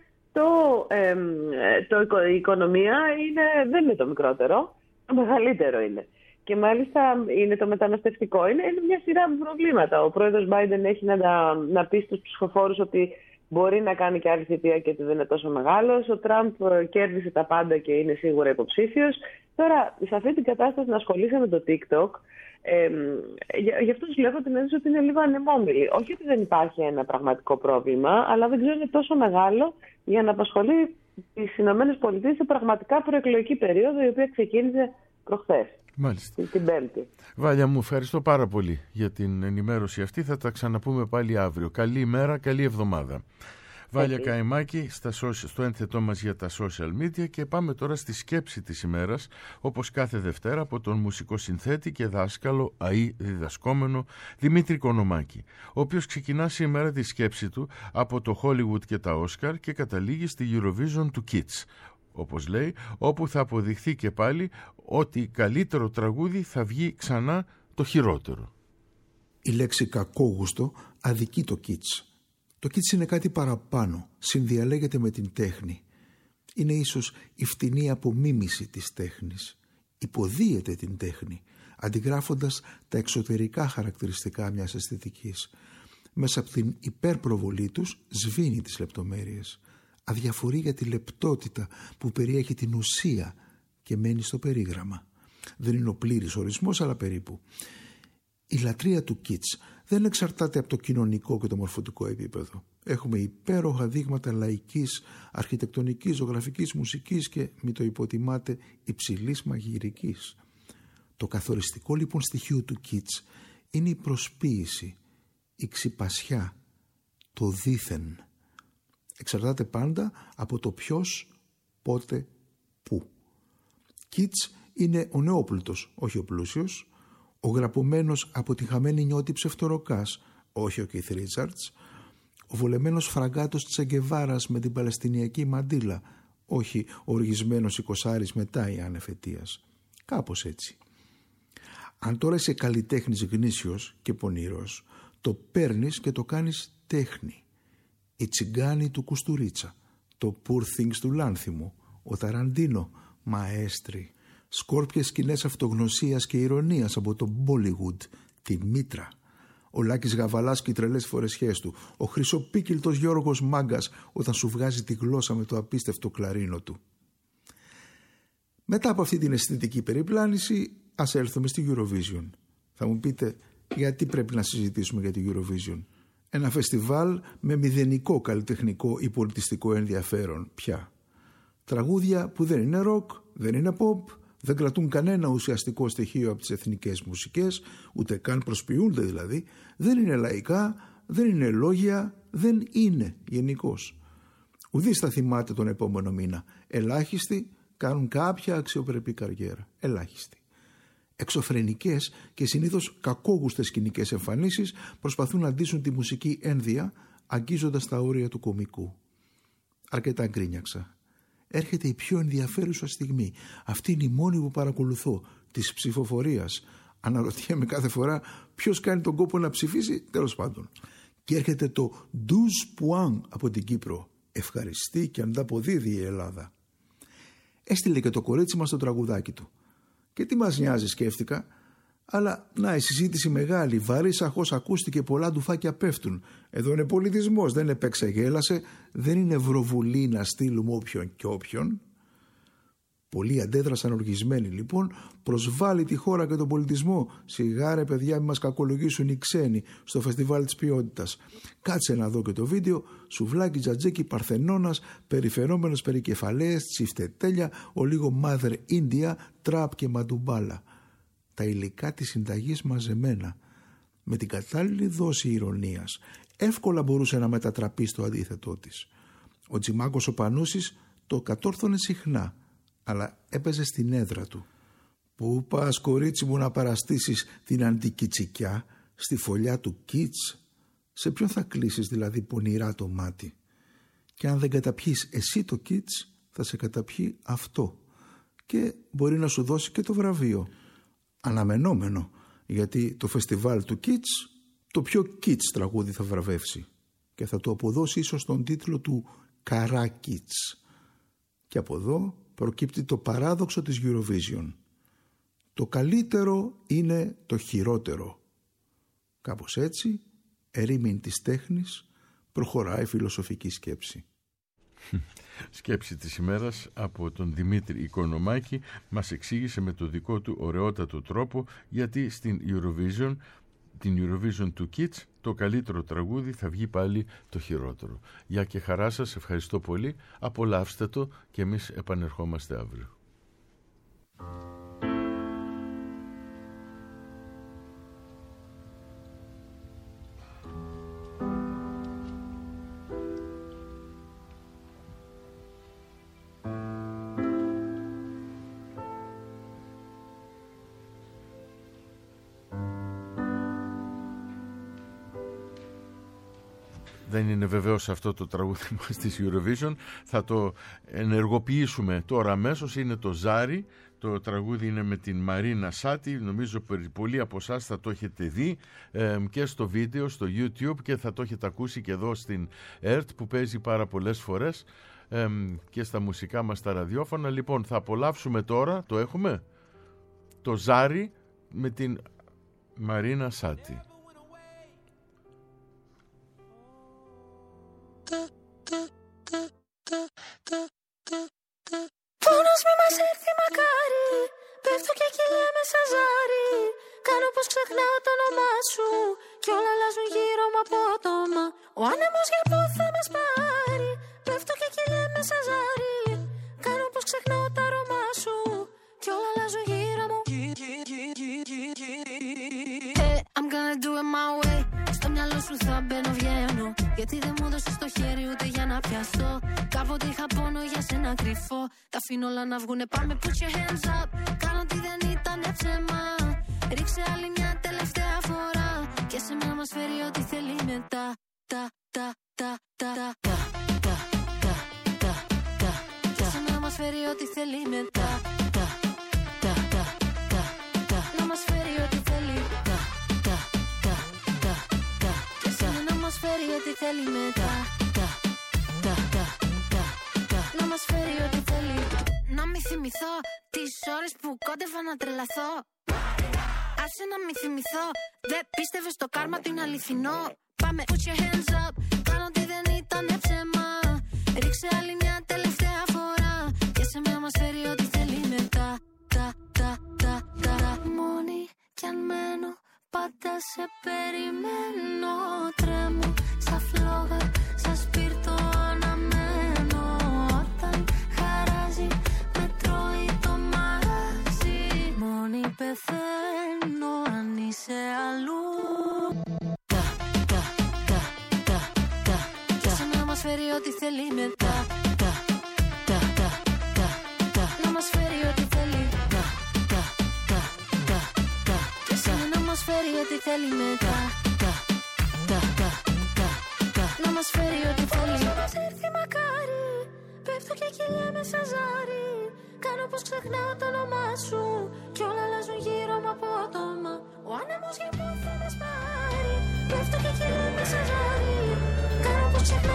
η οικονομία δεν είναι το μικρότερο, το μεγαλύτερο είναι. Και μάλιστα είναι το μεταναστευτικό. Είναι μια σειρά προβλήματα. Ο πρόεδρος Biden έχει να πει στους ψηφοφόρους ότι μπορεί να κάνει και άλλη θητεία και ότι δεν είναι τόσο μεγάλος. Ο Τραμπ κέρδισε τα πάντα και είναι σίγουρα υποψήφιος. Τώρα, σε αυτή την κατάσταση να ασχολείσαι με το TikTok, γι' αυτό τους λέω την ένδειξη ότι είναι λίγο ανεμόμυλοι. Όχι ότι δεν υπάρχει ένα πραγματικό πρόβλημα, αλλά δεν ξέρω είναι τόσο μεγάλο για να απασχολεί τις ΗΠΑ σε πραγματικά προεκλογική περίοδο, η οποία ξεκίνησε προχθές. Μάλιστα. Την Πέμπτη. Βάλια μου, ευχαριστώ πάρα πολύ για την ενημέρωση αυτή. Θα τα ξαναπούμε πάλι αύριο. Καλή ημέρα, καλή εβδομάδα. Βάλια Καϊμάκη στο ένθετό μας για τα social media, και πάμε τώρα στη σκέψη της ημέρας, όπως κάθε Δευτέρα, από τον μουσικό συνθέτη και δάσκαλο διδασκόμενο Δημήτρη Κονομάκη, ο οποίος ξεκινά σήμερα τη σκέψη του από το Hollywood και τα Oscar και καταλήγει στη Eurovision του Kids, όπως λέει, όπου θα αποδειχθεί και πάλι ότι καλύτερο τραγούδι θα βγει ξανά το χειρότερο. Η λέξη κακόγουστο αδικεί το Kids. Το Kids είναι κάτι παραπάνω, συνδιαλέγεται με την τέχνη. Είναι ίσως η φτηνή απομίμηση της τέχνης. Υποδίεται την τέχνη, αντιγράφοντας τα εξωτερικά χαρακτηριστικά μιας αισθητικής. Μέσα από την υπερπροβολή τους σβήνει τις λεπτομέρειες. Αδιαφορεί για τη λεπτότητα που περιέχει την ουσία και μένει στο περίγραμμα. Δεν είναι ο πλήρης ορισμός, αλλά περίπου. Η λατρεία του Kids δεν εξαρτάται από το κοινωνικό και το μορφωτικό επίπεδο. Έχουμε υπέροχα δείγματα λαϊκής, αρχιτεκτονικής, ζωγραφικής, μουσικής και, μη το υποτιμάτε, υψηλής μαγειρικής. Το καθοριστικό λοιπόν στοιχείο του Kids είναι η προσποίηση, η ξυπασιά, το δήθεν. Εξαρτάται πάντα από το ποιος, πότε, πού. Kids είναι ο νεόπλουτος, όχι ο πλούσιος, ο γραπωμένος από τη χαμένη νιώτη ψευτοροκάς, όχι ο Keith Richards, ο βολεμένος φραγκάτος της Εγκεβάρας με την παλαιστινιακή μαντήλα, όχι ο οργισμένος εικοσάρης μετά η ανεφετίας. Κάπως έτσι. Αν τώρα είσαι καλλιτέχνης γνήσιος και πονηρός, το παίρνεις και το κάνεις τέχνη. Η τσιγκάνη του Κουστουρίτσα, το Poor Things του Λάνθιμου, ο Ταραντίνο, μαέστροι, σκόρπιες σκηνές αυτογνωσίας και ηρωνίας από το Bollywood, τη Μήτρα, ο Λάκης Γαβαλάς και οι τρελές φορεσιές του, ο χρυσοπίκυλτος Γιώργος Μάγκας όταν σου βγάζει τη γλώσσα με το απίστευτο κλαρίνο του. Μετά από αυτή την αισθητική περιπλάνηση, ας έλθουμε στη Eurovision. Θα μου πείτε, γιατί πρέπει να συζητήσουμε για τη Eurovision? Ένα φεστιβάλ με μηδενικό καλλιτεχνικό ή πολιτιστικό ενδιαφέρον πια. Τραγούδια που δεν είναι ροκ, δεν είναι pop, δεν κρατούν κανένα ουσιαστικό στοιχείο από τις εθνικές μουσικές, ούτε καν προσποιούνται δηλαδή, δεν είναι λαϊκά, δεν είναι λόγια, δεν είναι γενικώς. Ουδής θα θυμάται τον επόμενο μήνα. Ελάχιστοι κάνουν κάποια αξιοπρεπή καριέρα. Ελάχιστοι. Εξωφρενικές και συνήθως κακόγουστες σκηνικές εμφανίσεις προσπαθούν να ντύσουν τη μουσική ένδυα αγγίζοντας τα όρια του κωμικού. Αρκετά γκρίνιαξα. Έρχεται η πιο ενδιαφέρουσα στιγμή. Αυτή είναι η μόνη που παρακολουθώ, της ψηφοφορίας. Αναρωτιέμαι κάθε φορά ποιος κάνει τον κόπο να ψηφίσει, τέλος πάντων. Και έρχεται το «douze points» από την Κύπρο. Ευχαριστεί και ανταποδίδει η Ελλάδα. Έστειλε και το κορίτσι μας το τραγουδάκι του. Και τι μας νοιάζει, σκέφτηκα. Αλλά να, η συζήτηση μεγάλη, βαρύ σαχώς ακούστηκε, πολλά ντουφάκια πέφτουν. Εδώ είναι πολιτισμός, δεν επεξεγέλασε, δεν είναι ευρωβουλή να στείλουμε όποιον και όποιον. Πολλοί αντέδρασαν οργισμένοι λοιπόν, προσβάλλει τη χώρα και τον πολιτισμό. Σιγά ρε παιδιά, μη μας κακολογήσουν οι ξένοι στο φεστιβάλ της ποιότητας. Κάτσε να δω και το βίντεο. Σουβλάκι, τζατζέκι, παρθενώνας, περιφερόμενος περικεφαλαίες, τσιφτετέλια, ο λίγο Mother India, τραπ και μαντουμπάλα. Τα υλικά της συνταγής μαζεμένα, με την κατάλληλη δόση ηρωνίας, εύκολα μπορούσε να μετατραπεί στο αντίθετό της. Ο Τζιμάκος ο Πανούσης το κατόρθωνε συχνά, αλλά έπαιζε στην έδρα του. «Πού πας, κορίτσι μου, να παραστήσεις την αντικιτσικιά, στη φωλιά του κιτς? Σε ποιον θα κλείσεις δηλαδή πονηρά το μάτι? Και αν δεν καταπιείς εσύ το κιτς, θα σε καταπιεί αυτό. Και μπορεί να σου δώσει και το βραβείο. Αναμενόμενο, γιατί το φεστιβάλ του κιτς το πιο κιτς τραγούδι θα βραβεύσει και θα του αποδώσει ίσως τον τίτλο του Καρά Κιτς. Και από εδώ προκύπτει το παράδοξο της Eurovision. Το καλύτερο είναι το χειρότερο. Κάπως έτσι, ερήμην της τέχνης, προχωράει η φιλοσοφική σκέψη. Σκέψη της ημέρας από τον Δημήτρη Οικονομάκη, μας εξήγησε με το δικό του ωραιότατο τρόπο γιατί στην Eurovision, την Eurovision του Kids, το καλύτερο τραγούδι θα βγει πάλι το χειρότερο. Γεια και χαρά σας, ευχαριστώ πολύ, απολαύστε το και εμείς επανερχόμαστε αύριο. Δεν είναι βεβαίως αυτό το τραγούδι μας της Eurovision. Θα το ενεργοποιήσουμε τώρα αμέσως. Είναι το Ζάρι. Το τραγούδι είναι με την Μαρίνα Σάτι. Νομίζω πολλοί από εσάς θα το έχετε δει και στο βίντεο, στο YouTube, και θα το έχετε ακούσει και εδώ στην ΕΡΤ που παίζει πάρα πολλές φορές και στα μουσικά μας τα ραδιόφωνα. Λοιπόν, θα απολαύσουμε τώρα, το έχουμε, το Ζάρι με την Μαρίνα Σάτι. Πόνος μη μας έρθει μακάρι, πέφτω και κυλιάμαι σαν ζάρι. Κάνω πως ξεχνάω το όνομά σου κι όλα αλλάζουν γύρω μου απότομα. Ο άνεμος για πού θα μας πάρει, πέφτω και κυλιάμαι σαν ζάρι. Κάνω πως ξεχνάω το αρώμα σου κι όλα αλλάζουν γύρω μου. I'm gonna do it my way. Στο μυαλό σου θα μπαίνω, βγαίνω, γιατί δεν μου έδωσες το χέρι ούτε για να πιαστώ. Κάποτε είχα πόνο για σένα κρυφό. Τα αφήνω όλα να βγουνε, πάμε put your hands up. Κάνω ότι δεν ήταν ψέμα. Ρίξε άλλη μια τελευταία φορά και σε μένα μας φέρει ό,τι θέλει μετά. Και σε μένα μας φέρει ό,τι θέλει μετά. Να μας φέρει ό,τι θέλει. Και σε μένα μας φέρει ό,τι θέλει μετά. Να μας φέρει ό,τι θέλει. Να μη θυμηθώ τις ώρες που κόντευα να τρελαθώ. Άσε να μη θυμηθώ. Δεν πίστευες στο κάρμα το είναι αληθινό. Πάμε put your hands up. Κάνω ότι δεν ήταν ψέμα. Ρίξε άλλη μια τελευταία φορά και σε μένα μας φέρει ό,τι θέλει μετά. Μόνη κι αν μένω, πάντα σε περιμένω. Τρέμω σαν φλόγα, σαν σπίρτο αναμένω. Όταν χαράζει, με τρώει το μαγαζί. Μόνη πεθαίνω αν είσαι αλλού. Και σε μένα μας φέρει ό,τι θέλει μετά. Να μας φέρει ό,τι θέλει. Και σε μένα μας φέρει ό,τι θέλει μετά. μας φέρει ό,τι θέλει. Μας έρθει μακάρι, πέφτω και κυλιέμαι σαν ζάρι. Κάνω πως ξεχνάω το όνομά σου κι όλα αλλάζουν γύρω μου απότομα. Ο άνεμος για πού θα μας πάρει, πέφτω και κυλιέμαι σαν ζάρι. Κάνω πως ξεχνάω